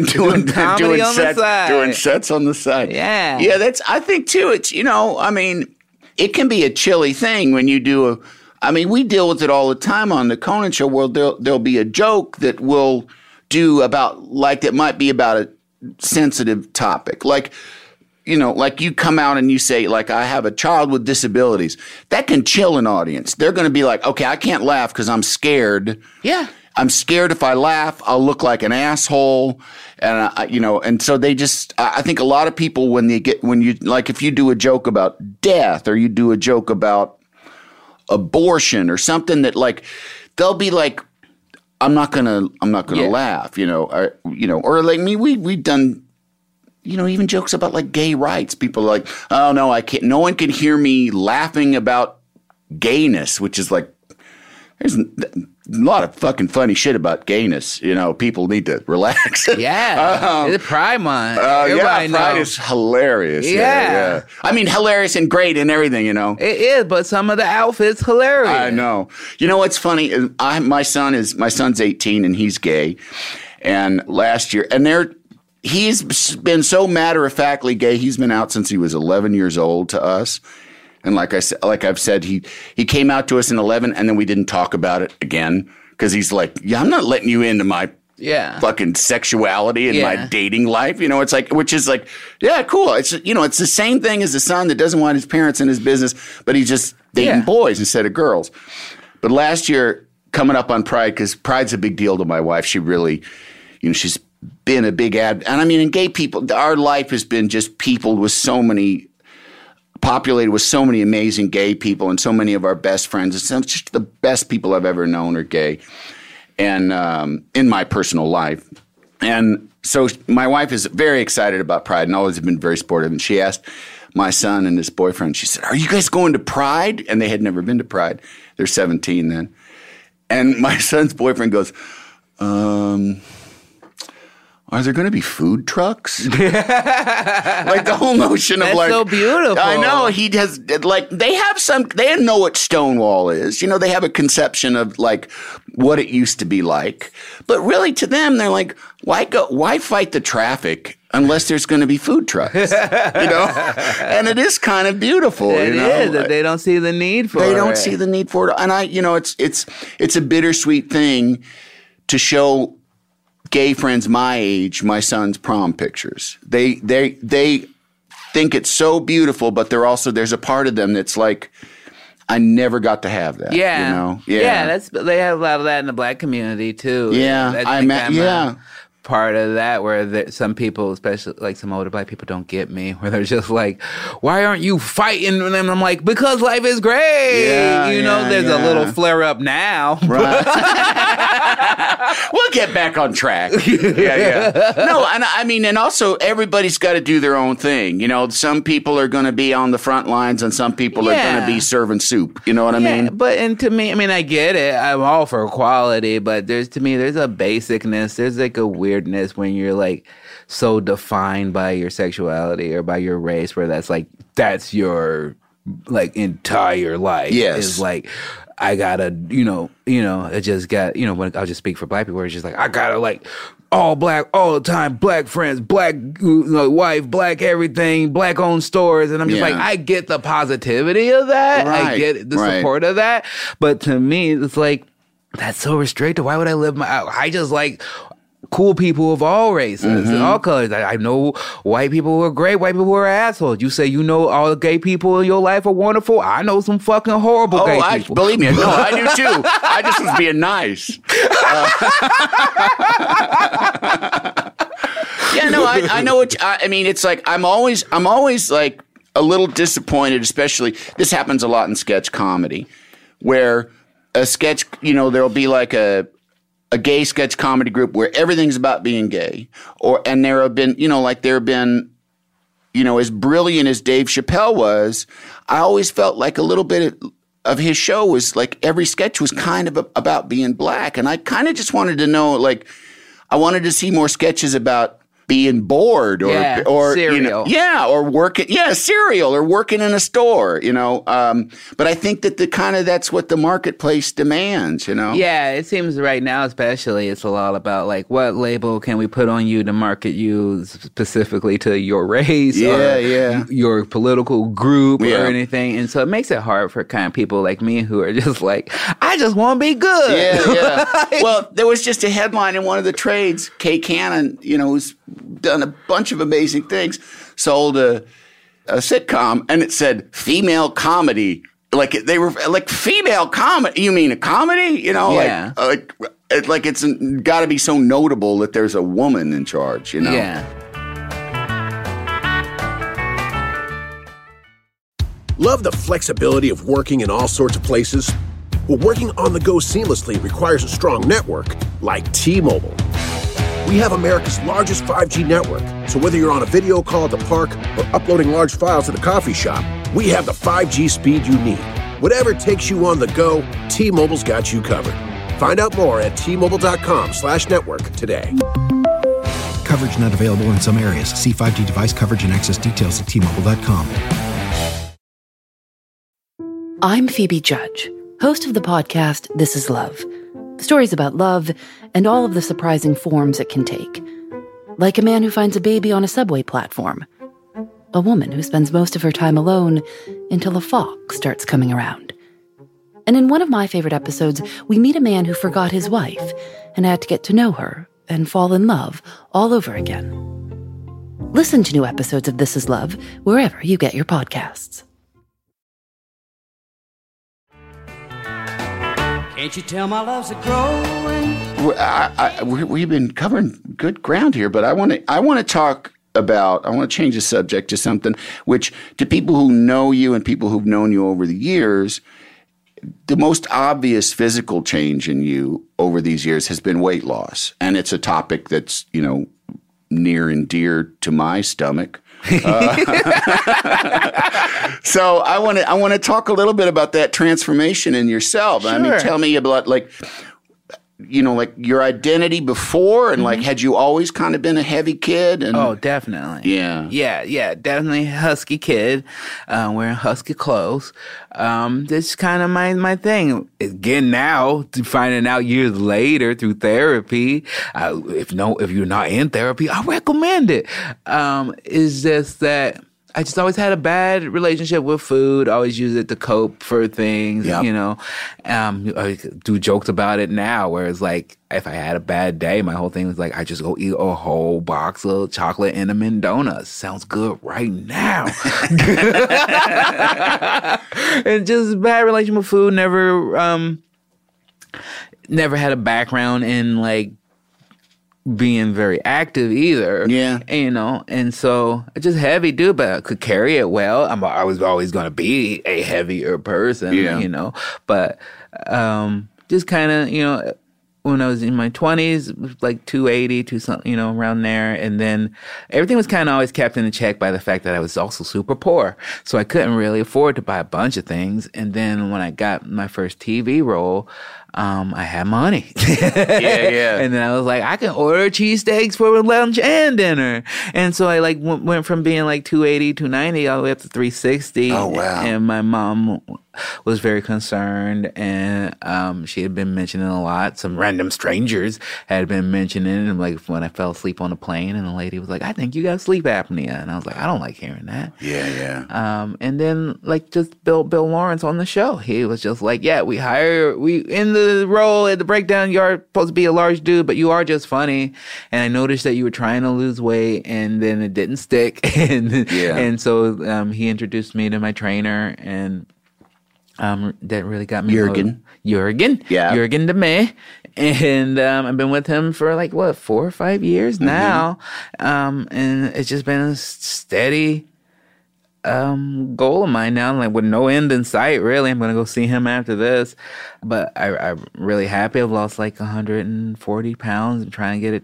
sets on the side. Yeah. I think too. It's it can be a chilly thing when you do we deal with it all the time on the Conan Show. Where there'll be a joke that we'll do that might be about a sensitive topic, like you come out and you say, like, I have a child with disabilities. That can chill an audience. They're going to be like, okay, I can't laugh because I'm scared. Yeah. I'm scared if I laugh, I'll look like an asshole. And, and so they just, I think a lot of people if you do a joke about death or you do a joke about abortion or something that they'll be like, I'm not going to laugh, or like me, we've done, even jokes about like gay rights. People are like, oh no, I can't. No one can hear me laughing about gayness, which is like, there's a lot of fucking funny shit about gayness. People need to relax. Yeah, it's Pride Month. Pride is hilarious. Yeah. I mean, hilarious and great and everything. It is, but some of the outfits hilarious. I know. What's funny is my son's 18 and he's gay, and last year he's been so matter-of-factly gay. He's been out since he was 11 years old to us. And like I've said, he came out to us in 11 and then we didn't talk about it again because he's like, yeah, I'm not letting you into my fucking sexuality and my dating life. It's like, which is like, yeah, cool. It's, it's the same thing as the son that doesn't want his parents in his business, but he's just dating boys instead of girls. But last year, coming up on Pride, because Pride's a big deal to my wife, she really, she's been a big and in gay people, our life has been just populated with so many amazing gay people, and so many of our best friends. It's just the best people I've ever known are gay, and in my personal life. And so my wife is very excited about Pride and always been very supportive. And she asked my son and his boyfriend, she said, are you guys going to Pride? And they had never been to Pride. They're 17 then. And my son's boyfriend goes, are there going to be food trucks? Like the whole notion of That's so beautiful. I know they know what Stonewall is. They have a conception of like what it used to be like. But really to them, they're like, why fight the traffic unless there's going to be food trucks? And it is kind of beautiful. It is that they don't see the need for it. They don't see the need for it. And it's a bittersweet thing to show gay friends my age, my son's prom pictures. They think it's so beautiful, but there's a part of them that's like, I never got to have that. Yeah. They have a lot of that in the black community too. Yeah, I'm part of that where some people, especially like some older black people, don't get me, where they're just like, why aren't you fighting? And I'm like, because life is great. There's a little flare up now. Right. We'll get back on track. Yeah. No, and also everybody's got to do their own thing. Some people are going to be on the front lines and some people are going to be serving soup. You know what I mean? But to me, I get it. I'm all for equality, but there's a basicness. There's like a weirdness when you're like so defined by your sexuality or by your race, where that's your like entire life. Yes. Is like, I gotta, it just got, when I'll just speak for black people, it's just like, I gotta like all black all the time, black friends, black wife, black everything, black owned stores. And I'm just like, I get the positivity of that. Right. I get the support of that. But to me, it's like, that's so restricted. Why would I live I just like cool people of all races and all colors. I know white people who are great, white people who are assholes. You say all the gay people in your life are wonderful. I know some fucking horrible gay people. Believe me, no, I do too. I just was being nice. I know what it's like. I'm always like a little disappointed, especially this happens a lot in sketch comedy, where a sketch, there'll be like a gay sketch comedy group where everything's about being gay, and there have been, as brilliant as Dave Chappelle was, I always felt like a little bit of his show was like every sketch was kind of about being black. And I kind of just wanted to know, like, I wanted to see more sketches about being bored or cereal. Or working, cereal or working in a store, But I think that that's what the marketplace demands, Yeah, it seems right now especially it's a lot about like what label can we put on you to market you specifically to your race or your political group or anything. And so it makes it hard for kind of people like me who are just like, I just want to be good. Yeah. Well, there was just a headline in one of the trades, Kay Cannon, who's done a bunch of amazing things, sold a sitcom, and it said female comedy. Like they were like female comedy. You mean a comedy? Like it's got to be so notable that there's a woman in charge. Yeah. Love the flexibility of working in all sorts of places? Well, working on the go seamlessly requires a strong network like T-Mobile. We have America's largest 5G network, so whether you're on a video call at the park or uploading large files at a coffee shop, we have the 5G speed you need. Whatever takes you on the go, T-Mobile's got you covered. Find out more at T-Mobile.com/network today. Coverage not available in some areas. See 5G device coverage and access details at T-Mobile.com. I'm Phoebe Judge, host of the podcast This Is Love. Stories about love and all of the surprising forms it can take. Like a man who finds a baby on a subway platform. A woman who spends most of her time alone until a fog starts coming around. And in one of my favorite episodes, we meet a man who forgot his wife and had to get to know her and fall in love all over again. Listen to new episodes of This Is Love wherever you get your podcasts. Can't you tell my love's a growing? We've been covering good ground here, but I want to change the subject to something which, to people who know you and people who've known you over the years, the most obvious physical change in you over these years has been weight loss. And it's a topic that's, near and dear to my stomach. So I want to talk a little bit about that transformation in yourself. Sure. I mean, tell me about like your identity before and like, had you always kind of been a heavy kid? And, oh, definitely. Yeah, definitely husky kid, wearing husky clothes. That's kind of my thing. Again, now finding out years later through therapy, if you're not in therapy, I recommend it. Is just that I just always had a bad relationship with food. Always use it to cope for things, I do jokes about it now, where it's like, if I had a bad day, my whole thing was like, I just go eat a whole box of chocolate M&M donuts. Sounds good right now. And just bad relationship with food. Never had a background in like being very active either. Yeah. And so just heavy dude, but I could carry it well. I was always going to be a heavier person, but just kind of, when I was in my 20s, it was like 280 to something, around there. And then everything was kind of always kept in check by the fact that I was also super poor. So I couldn't really afford to buy a bunch of things. And then when I got my first TV role, I had money. Yeah. And then I was like, I can order cheesesteaks for lunch and dinner. And so I like went from being like 280, 290 all the way up to 360. Oh, wow. And my mom was very concerned, and she had been mentioning a lot. Some random strangers had been mentioning it, like when I fell asleep on a plane, and the lady was like, I think you got sleep apnea. And I was like, I don't like hearing that. Yeah. And then like just Bill Lawrence on the show, he was just like, yeah, we in the role at the breakdown, you're supposed to be a large dude, but you are just funny. And I noticed that you were trying to lose weight, and then it didn't stick. And so he introduced me to my trainer, and that really got me Jürgen. Yeah. Jürgen de May. And I've been with him for like 4 or 5 years now. And it's just been a steady goal of mine now, like with no end in sight, really. I'm gonna go see him after this. But I'm really happy. I've lost like 140 pounds. I'm trying to get it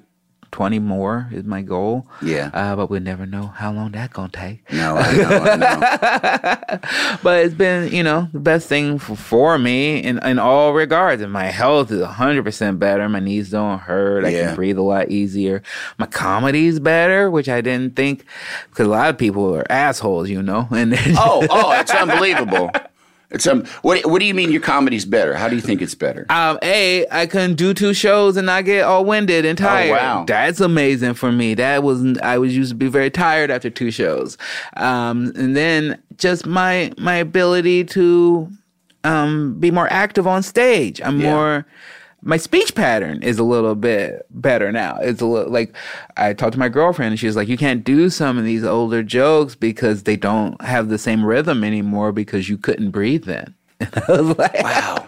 20 more is my goal. Yeah. But we never know how long that's going to take. No, I know. But it's been, the best thing for me in all regards. And my health is 100% better. My knees don't hurt. I can breathe a lot easier. My comedy's better, which I didn't think, because a lot of people are assholes, And it's unbelievable. What do you mean your comedy's better? How do you think it's better? I couldn't do 2 shows and I get all winded and tired. Oh, wow. That's I used to be very tired after 2 shows. And then just my ability to be more active on stage. My speech pattern is a little bit better now. It's a little like I talked to my girlfriend and she was like, you can't do some of these older jokes because they don't have the same rhythm anymore because you couldn't breathe then. And I was like, wow.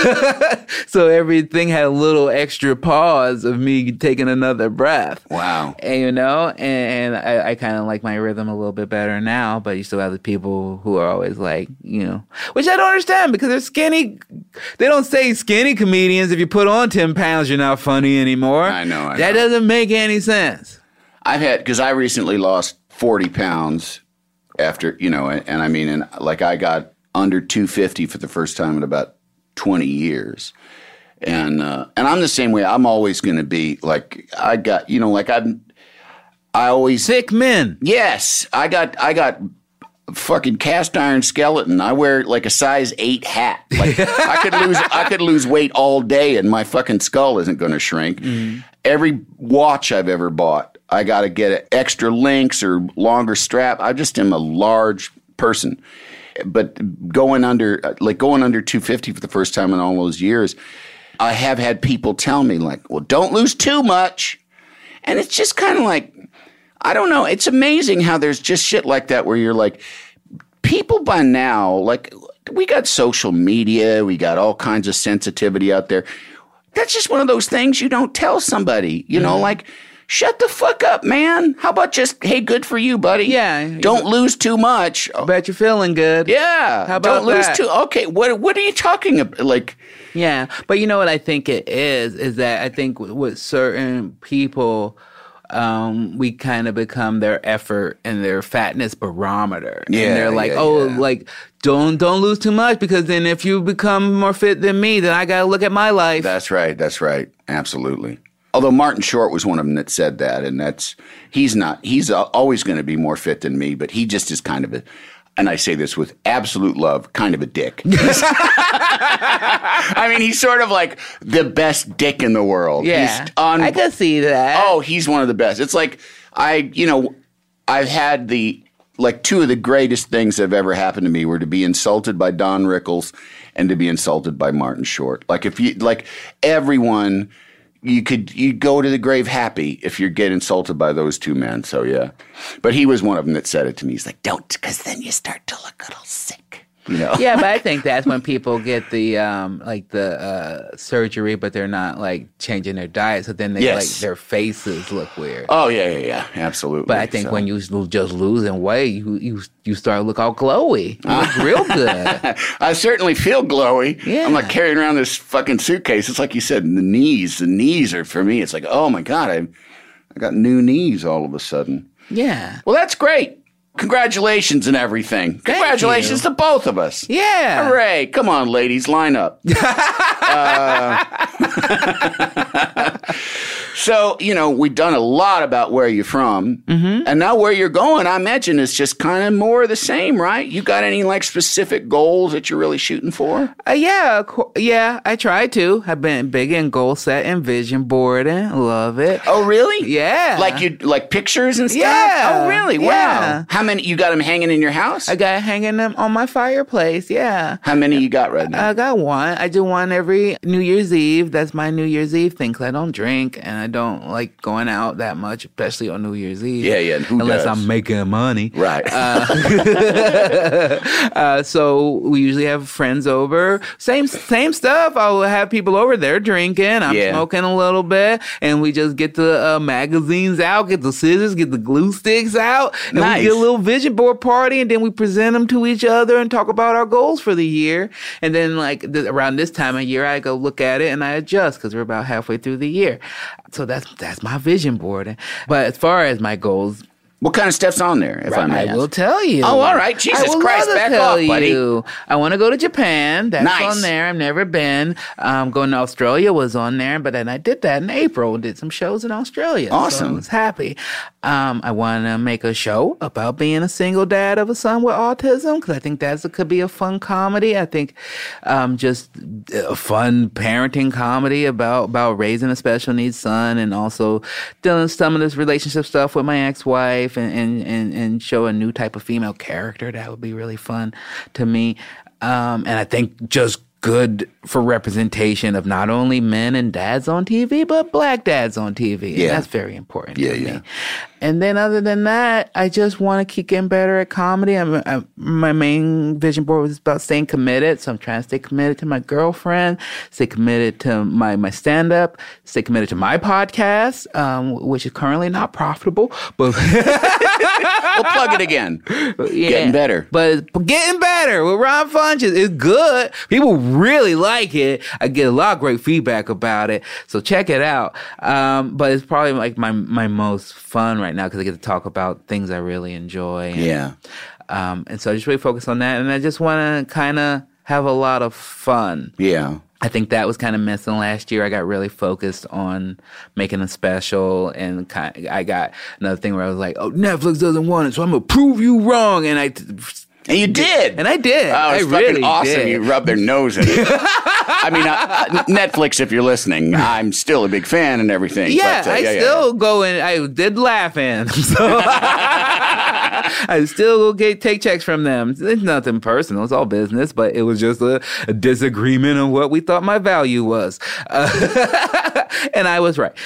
So everything had a little extra pause of me taking another breath. Wow. And, and I kind of like my rhythm a little bit better now, but you still have the people who are always like, which I don't understand because they're skinny. They don't say skinny comedians. If you put on 10 pounds, you're not funny anymore. I know. That doesn't make any sense. Because I recently lost 40 pounds after, and I got under 250 for the first time in about 20 years. And I'm the same way. I'm always going to be like, I always. Thick men. Yes. I got fucking cast iron skeleton. I wear like a size 8 hat. Like I could lose weight all day and my fucking skull isn't going to shrink. Mm. Every watch I've ever bought, I got to get extra links or longer strap. I just am a large person. But going under 250 for the first time in all those years, I have had people tell me like, well, don't lose too much. And it's just kind of like, I don't know. It's amazing how there's just shit like that where you're like, people by now, like we got social media, we got all kinds of sensitivity out there. That's just one of those things you don't tell somebody, like, shut the fuck up, man. How about just, hey, good for you, buddy. Yeah. Don't lose too much. I bet you're feeling good. Yeah. How about don't lose that? Okay, what are you talking about? Like, yeah, but you know what I think it is that I think with certain people, we kind of become their effort and their fatness barometer. Yeah, and they're like, like, don't lose too much because then if you become more fit than me, then I got to look at my life. That's right. Absolutely. Although Martin Short was one of them that said that, and he's always going to be more fit than me, but he just is kind of and I say this with absolute love, kind of a dick. He's sort of like the best dick in the world. Yeah, I can see that. Oh, he's one of the best. It's like, I've had two of the greatest things that have ever happened to me were to be insulted by Don Rickles and to be insulted by Martin Short. Like everyone... You go to the grave happy if you get insulted by those two men. So, yeah. But he was one of them that said it to me. He's like, don't, because then you start to look a little sick. Yeah, but I think that's when people get the surgery, but they're not like changing their diet, so then they like their faces look weird. Oh yeah, absolutely. But I think when you just losing weight, you start to look all glowy. You look real good. I certainly feel glowy. Yeah. I'm like carrying around this fucking suitcase. It's like you said, the knees are for me. It's like, oh my God, I got new knees all of a sudden. Yeah. Well, that's great. Congratulations and everything. Congratulations to both of us. Yeah. Hooray. Come on, ladies, line up. So, we've done a lot about where you're from. Mm-hmm. And now where you're going, I imagine, is just kind of more of the same, right? You got any, specific goals that you're really shooting for? Yeah, I try to. I've been big in goal setting, vision boarding. Love it. Oh, really? Yeah. Like pictures and stuff? Yeah. Oh, really? Yeah. Wow. How many? You got them hanging in your house? I got hanging them on my fireplace, yeah. How many you got right now? I got one. I do one every New Year's Eve. That's my New Year's Eve thing because I don't drink and I don't like going out that much, especially on New Year's Eve. Yeah. Unless I'm making money. Right. So we usually have friends over. Same stuff. I'll have people over there drinking. I'm smoking a little bit. And we just get the magazines out, get the scissors, get the glue sticks out. And we get a little vision board party. And then we present them to each other and talk about our goals for the year. And then around this time of year, I go look at it and I adjust because we're about halfway through the year. So that's my vision board. But as far as my goals, what kind of stuff's on there, if I may ask? I will tell you. Oh, all right. Jesus Christ, back off, buddy. I want to go to Japan. That's nice. on there. I've never been. Going to Australia was on there, but then I did that in April. Did some shows in Australia. Awesome. So I was happy. I want to make a show about being a single dad of a son with autism because I think that could be a fun comedy. I think just a fun parenting comedy about raising a special needs son and also dealing with some of this relationship stuff with my ex-wife and show a new type of female character. That would be really fun to me. And I think just good for representation of not only men and dads on TV, but black dads on TV. Yeah. And that's very important to yeah. me. And then other than that, I just want to keep getting better at comedy. My main vision board was about staying committed. So I'm trying to stay committed to my girlfriend, stay committed to my stand-up, stay committed to my podcast, which is currently not profitable. But we'll plug it again. Yeah. Getting better. But getting better with Ron Funches is good. People really like it. I get a lot of great feedback about it. So check it out. But it's probably like my most fun right now because I get to talk about things I really enjoy. And so I just really focus on that. And I just want to kind of have a lot of fun. Yeah. I think that was kind of missing last year. I got really focused on making a special, and I got another thing where I was like, "Oh, Netflix doesn't want it, so I'm gonna prove you wrong." And you did. And I did. Oh, it's fucking really awesome. Did. You rubbed their nose in it. I mean, Netflix, if you're listening, I'm still a big fan and everything. Yeah, but, I still go in. I did laugh in. So I still go take checks from them. It's nothing personal. It's all business, but it was just a disagreement on what we thought my value was. And I was right.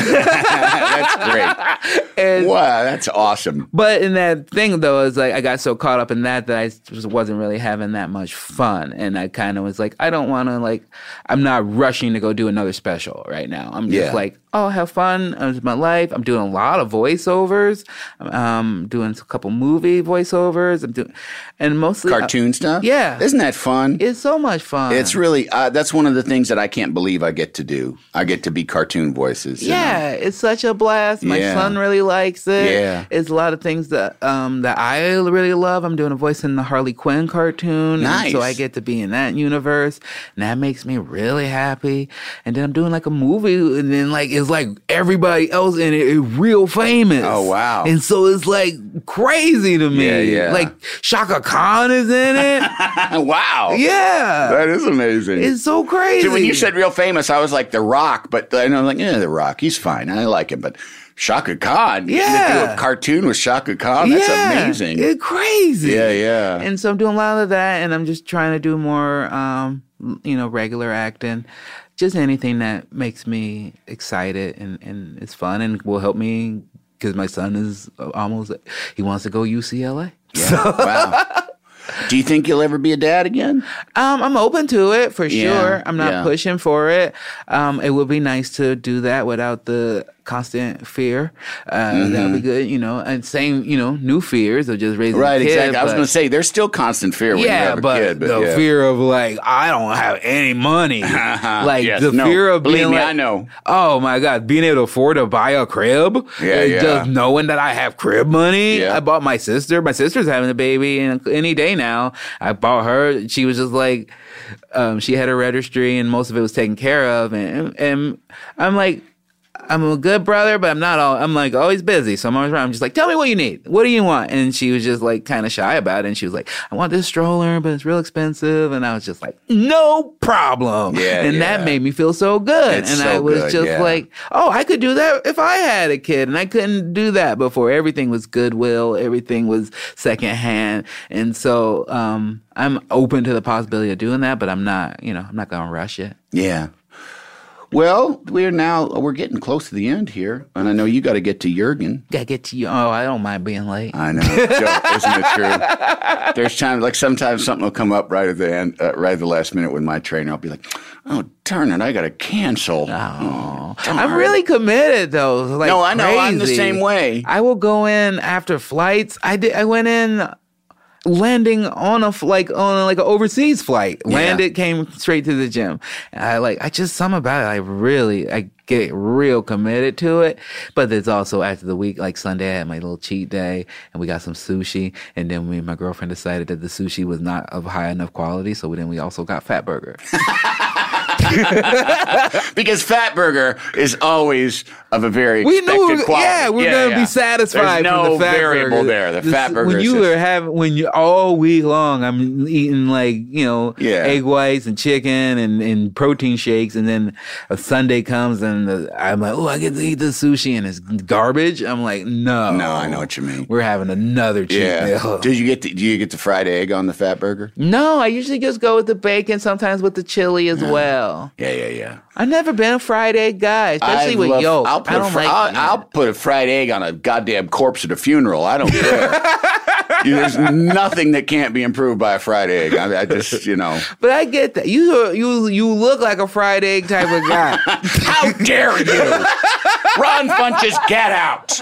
That's great. Wow, that's awesome. But in that thing, though, is like I got so caught up in that I just wasn't really having that much fun. And I kind of was like, I don't want to, I'm not rushing to go do another special right now. I'm just like, oh, have fun. It's my life. I'm doing a lot of voiceovers. I'm doing a couple movie voiceovers. And mostly cartoon stuff. Yeah, isn't that fun? It's so much fun. It's really that's one of the things that I can't believe I get to do. I get to be cartoon voices. Yeah, it's such a blast. My son really likes it. Yeah, it's a lot of things that I really love. I'm doing a voice in the Harley Quinn cartoon. Nice. So I get to be in that universe, and that makes me really happy. And then I'm doing a movie, and then it's like everybody else in it is real famous. Oh, wow. And so it's crazy to me. Yeah. Shaka Khan is in it. Wow. Yeah. That is amazing. It's so crazy. See, when you said real famous, I was like The Rock, but I'm like, The Rock, he's fine. I like him, but Shaka Khan. Yeah. To do a cartoon with Shaka Khan, that's amazing. It's crazy. Yeah. And so I'm doing a lot of that, and I'm just trying to do more, regular acting. Just anything that makes me excited and it's fun and will help me because my son is he wants to go UCLA. Yeah. So. Wow. Do you think you'll ever be a dad again? I'm open to it for sure. I'm not yeah. pushing for it. It would be nice to do that without the constant fear. That would be good, and same, new fears of just raising a kid. Right, exactly. I was going to say, there's still constant fear when you have a kid. But the fear of I don't have any money. Fear of believe being me, I know. Oh my God, being able to afford to buy a crib. Yeah. Just knowing that I have crib money. Yeah. I bought my sister. My sister's having a baby any day now. I bought her. She was just she had a registry and most of it was taken care of. And I'm like, I'm a good brother, but I'm not always busy. So I'm always around. I'm just tell me what you need. What do you want? And she was just kind of shy about it. And she was like, I want this stroller, but it's real expensive. And I was just no problem. Yeah. And that made me feel so good. It's and so I was good, just I could do that if I had a kid. And I couldn't do that before. Everything was Goodwill. Everything was secondhand. And so I'm open to the possibility of doing that, but I'm not going to rush it. Yeah. Well, we're getting close to the end here, and I know you got to get to Jurgen. Got to get to you. Oh, I don't mind being late. I know, Joe, isn't it true? There's times sometimes something will come up right at the end, right at the last minute with my trainer. I'll be like, "Oh, darn it, I got to cancel." Oh, I'm really committed though. No, I know. Crazy. I'm the same way. I will go in after flights. I went in. Landing on an overseas flight. Landed, came straight to the gym. And I just something about it. I get real committed to it. But there's also after the week, like Sunday, I had my little cheat day and we got some sushi. And then me and my girlfriend decided that the sushi was not of high enough quality. So then we also got Fatburger. Because Fatburger is always of a very expected quality. Yeah, we're gonna be satisfied. There's no from the Fatburger. variable there. The Fatburger. When you all week long, I'm eating like egg whites and chicken and protein shakes, and then a Sunday comes and I'm like, I get to eat the sushi and it's garbage. I'm like, no, I know what you mean. We're having another cheat meal. Do you get the fried egg on the Fatburger? No, I usually just go with the bacon, sometimes with the chili as well. Yeah. I've never been a fried egg guy, especially with yolk. I'll put a fried egg on a goddamn corpse at a funeral. I don't care. There's nothing that can't be improved by a fried egg. I just, But I get that. You look like a fried egg type of guy. How dare you? Ron Funches, get out.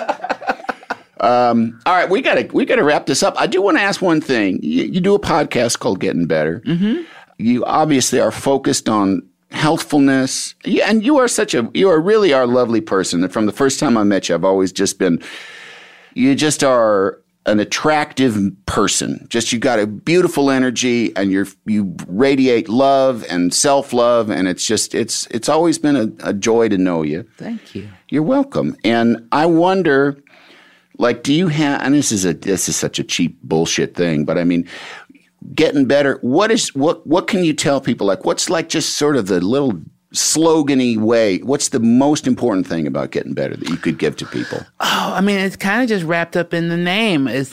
All right, we gotta wrap this up. I do want to ask one thing. You do a podcast called Getting Better. Mm-hmm. You obviously are focused on healthfulness, and you are really our lovely person. And from the first time I met you, I've always just been. You just are an attractive person. Just you got a beautiful energy, and you radiate love and self-love, and it's always been a joy to know you. Thank you. You're welcome. And I wonder, like, do you have? And this is such a cheap bullshit thing, but I mean, Getting Better. What can you tell people? Like, what's like just sort of the little slogan-y way? What's the most important thing about Getting Better that you could give to people? Oh, I mean, it's kind of just wrapped up in the name. It's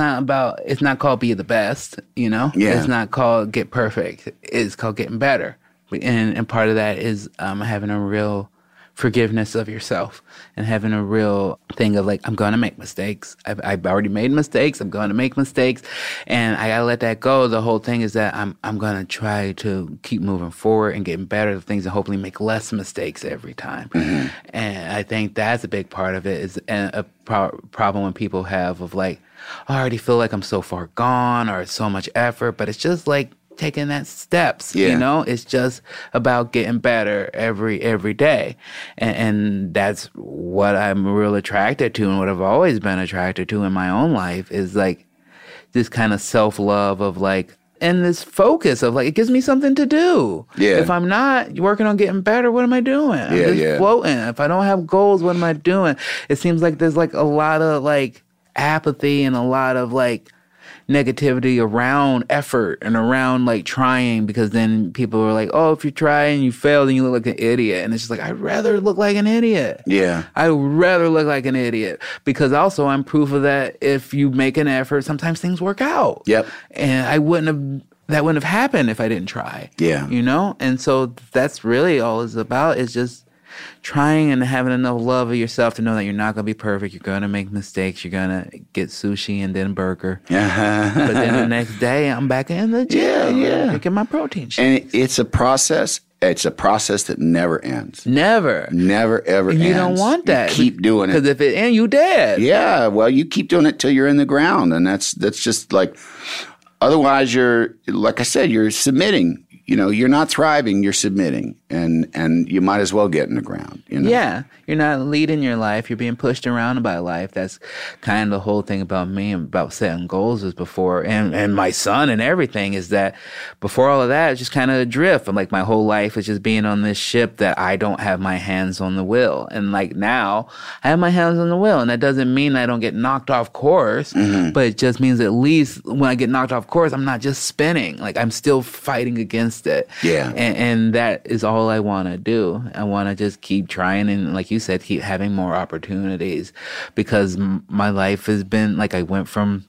not called Be the Best, Yeah. It's not called Get Perfect. It's called Getting Better. And part of that is having a real forgiveness of yourself and having a real thing of like, I'm going to make mistakes. I've already made mistakes. I'm going to make mistakes and I got to let that go. The whole thing is that I'm going to try to keep moving forward and getting better at things and hopefully make less mistakes every time. Mm-hmm. And I think that's a big part of it is a problem when people have of like, I already feel like I'm so far gone or it's so much effort, but it's just like, taking that steps, it's just about getting better every day. And that's what I'm real attracted to and what I've always been attracted to in my own life is like this kind of self-love of like, and this focus of like, it gives me something to do. Yeah. If I'm not working on getting better, what am I doing? I'm just floating. If I don't have goals, what am I doing? It seems like there's like a lot of like apathy and a lot of like negativity around effort and around like trying because then people are like, oh, if you try and you fail, then you look like an idiot. And it's just like, I'd rather look like an idiot. Yeah. I'd rather look like an idiot because also I'm proof of that. If you make an effort, sometimes things work out. Yep. And that wouldn't have happened if I didn't try. Yeah. And so that's really all it's about is just trying and having enough love of yourself to know that you're not going to be perfect. You're going to make mistakes. You're going to get sushi and then burger. But then the next day, I'm back in the gym. Making my protein shakes. And it's a process. It's a process that never ends. Never, ever ends. You don't want that. You keep doing it. Because if it ends, you dead. Yeah, well, you keep doing it till you're in the ground. And that's just like, otherwise you're, like I said, you're submitting. You're not thriving, you're submitting, and you might as well get in the ground. Yeah, you're not leading your life, you're being pushed around by life. That's kind of the whole thing about me and about setting goals is before, and my son and everything is that before all of that, it's just kind of a drift. I'm like, my whole life is just being on this ship that I don't have my hands on the wheel. And like now, I have my hands on the wheel, and that doesn't mean I don't get knocked off course, but it just means at least when I get knocked off course, I'm not just spinning. Like I'm still fighting against it. Yeah. And that is all I want to do. I want to just keep trying and, like you said, keep having more opportunities because my life has been like I went from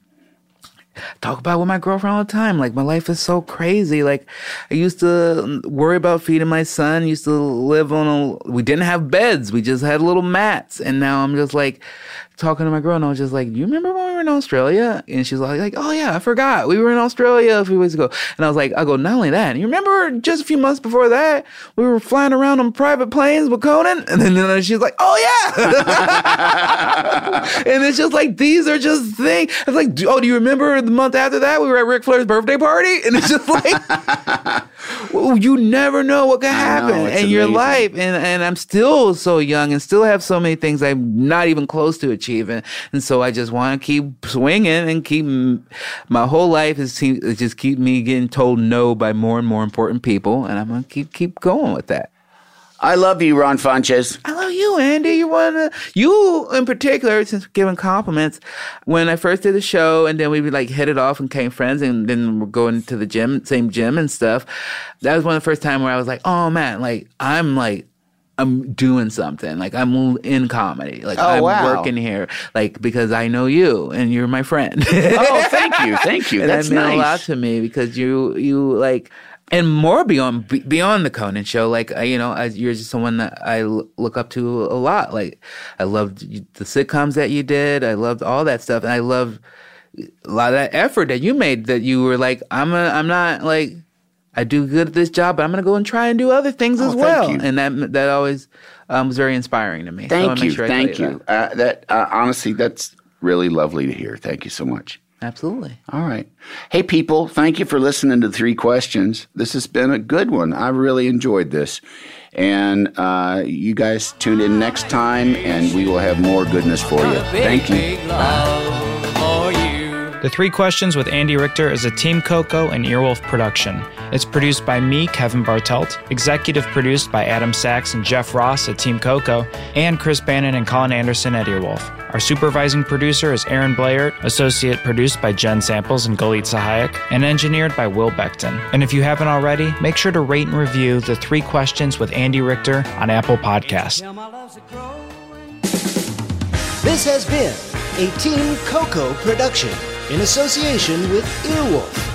talk about with my girlfriend all the time. Like my life is so crazy. Like I used to worry about feeding my son. Used to live we didn't have beds. We just had little mats. And now I'm just like talking to my girl, and I was just like, "You remember when we were in Australia?" And she's like, "Oh yeah, I forgot. We were in Australia a few weeks ago." And I was like, not only that, you remember just a few months before that, we were flying around on private planes with Conan? And then she's like, "Oh yeah." And it's just like, these are just things. It's like, do you remember the month after that, we were at Ric Flair's birthday party? And it's just like, well, you never know what could happen in your life. And I'm still so young and still have so many things I'm not even close to achieving. And so I just want to keep swinging and keep, my whole life is just keep me getting told no by more and more important people. And I'm going to keep going with that. I love you, Ron Funches. I love you, Andy. You in particular, since giving compliments, when I first did the show and then we would like hit it off and became friends and then we're going to the gym, same gym and stuff. That was one of the first time where I was like, oh man, I'm doing something. Like I'm in comedy. Like I'm working here. Like because I know you and you're my friend. Oh, thank you. And That's that meant nice. a lot to me because you like. And more beyond the Conan show, like you're just someone that I look up to a lot. Like I loved the sitcoms that you did. I loved all that stuff, and I loved a lot of that effort that you made. That you were like, I'm not like I do good at this job, but I'm gonna go and try and do other things as well. You. And that always was very inspiring to me. Thank you. Honestly, that's really lovely to hear. Thank you so much. Absolutely. All right. Hey, people, thank you for listening to 3 Questions. This has been a good one. I really enjoyed this. And you guys tune in next time, and we will have more goodness for you. Thank you. The 3 Questions with Andy Richter is a Team Coco and Earwolf production. It's produced by me, Kevin Bartelt, executive produced by Adam Sachs and Jeff Ross at Team Coco, and Chris Bannon and Colin Anderson at Earwolf. Our supervising producer is Aaron Blair, associate produced by Jen Samples and Galit Sahayak, and engineered by Will Beckton. And if you haven't already, make sure to rate and review the 3 Questions with Andy Richter on Apple Podcasts. This has been a Team Coco production in association with Earwolf.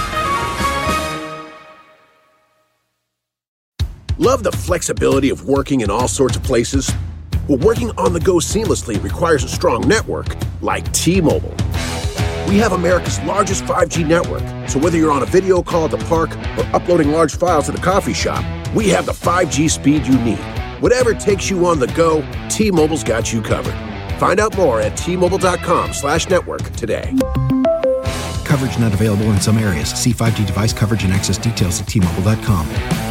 Love the flexibility of working in all sorts of places? Well, working on the go seamlessly requires a strong network like T-Mobile. We have America's largest 5G network, so whether you're on a video call at the park or uploading large files at a coffee shop, we have the 5G speed you need. Whatever takes you on the go, T-Mobile's got you covered. Find out more at T-Mobile.com/network today. Coverage not available in some areas. See 5G device coverage and access details at T-Mobile.com.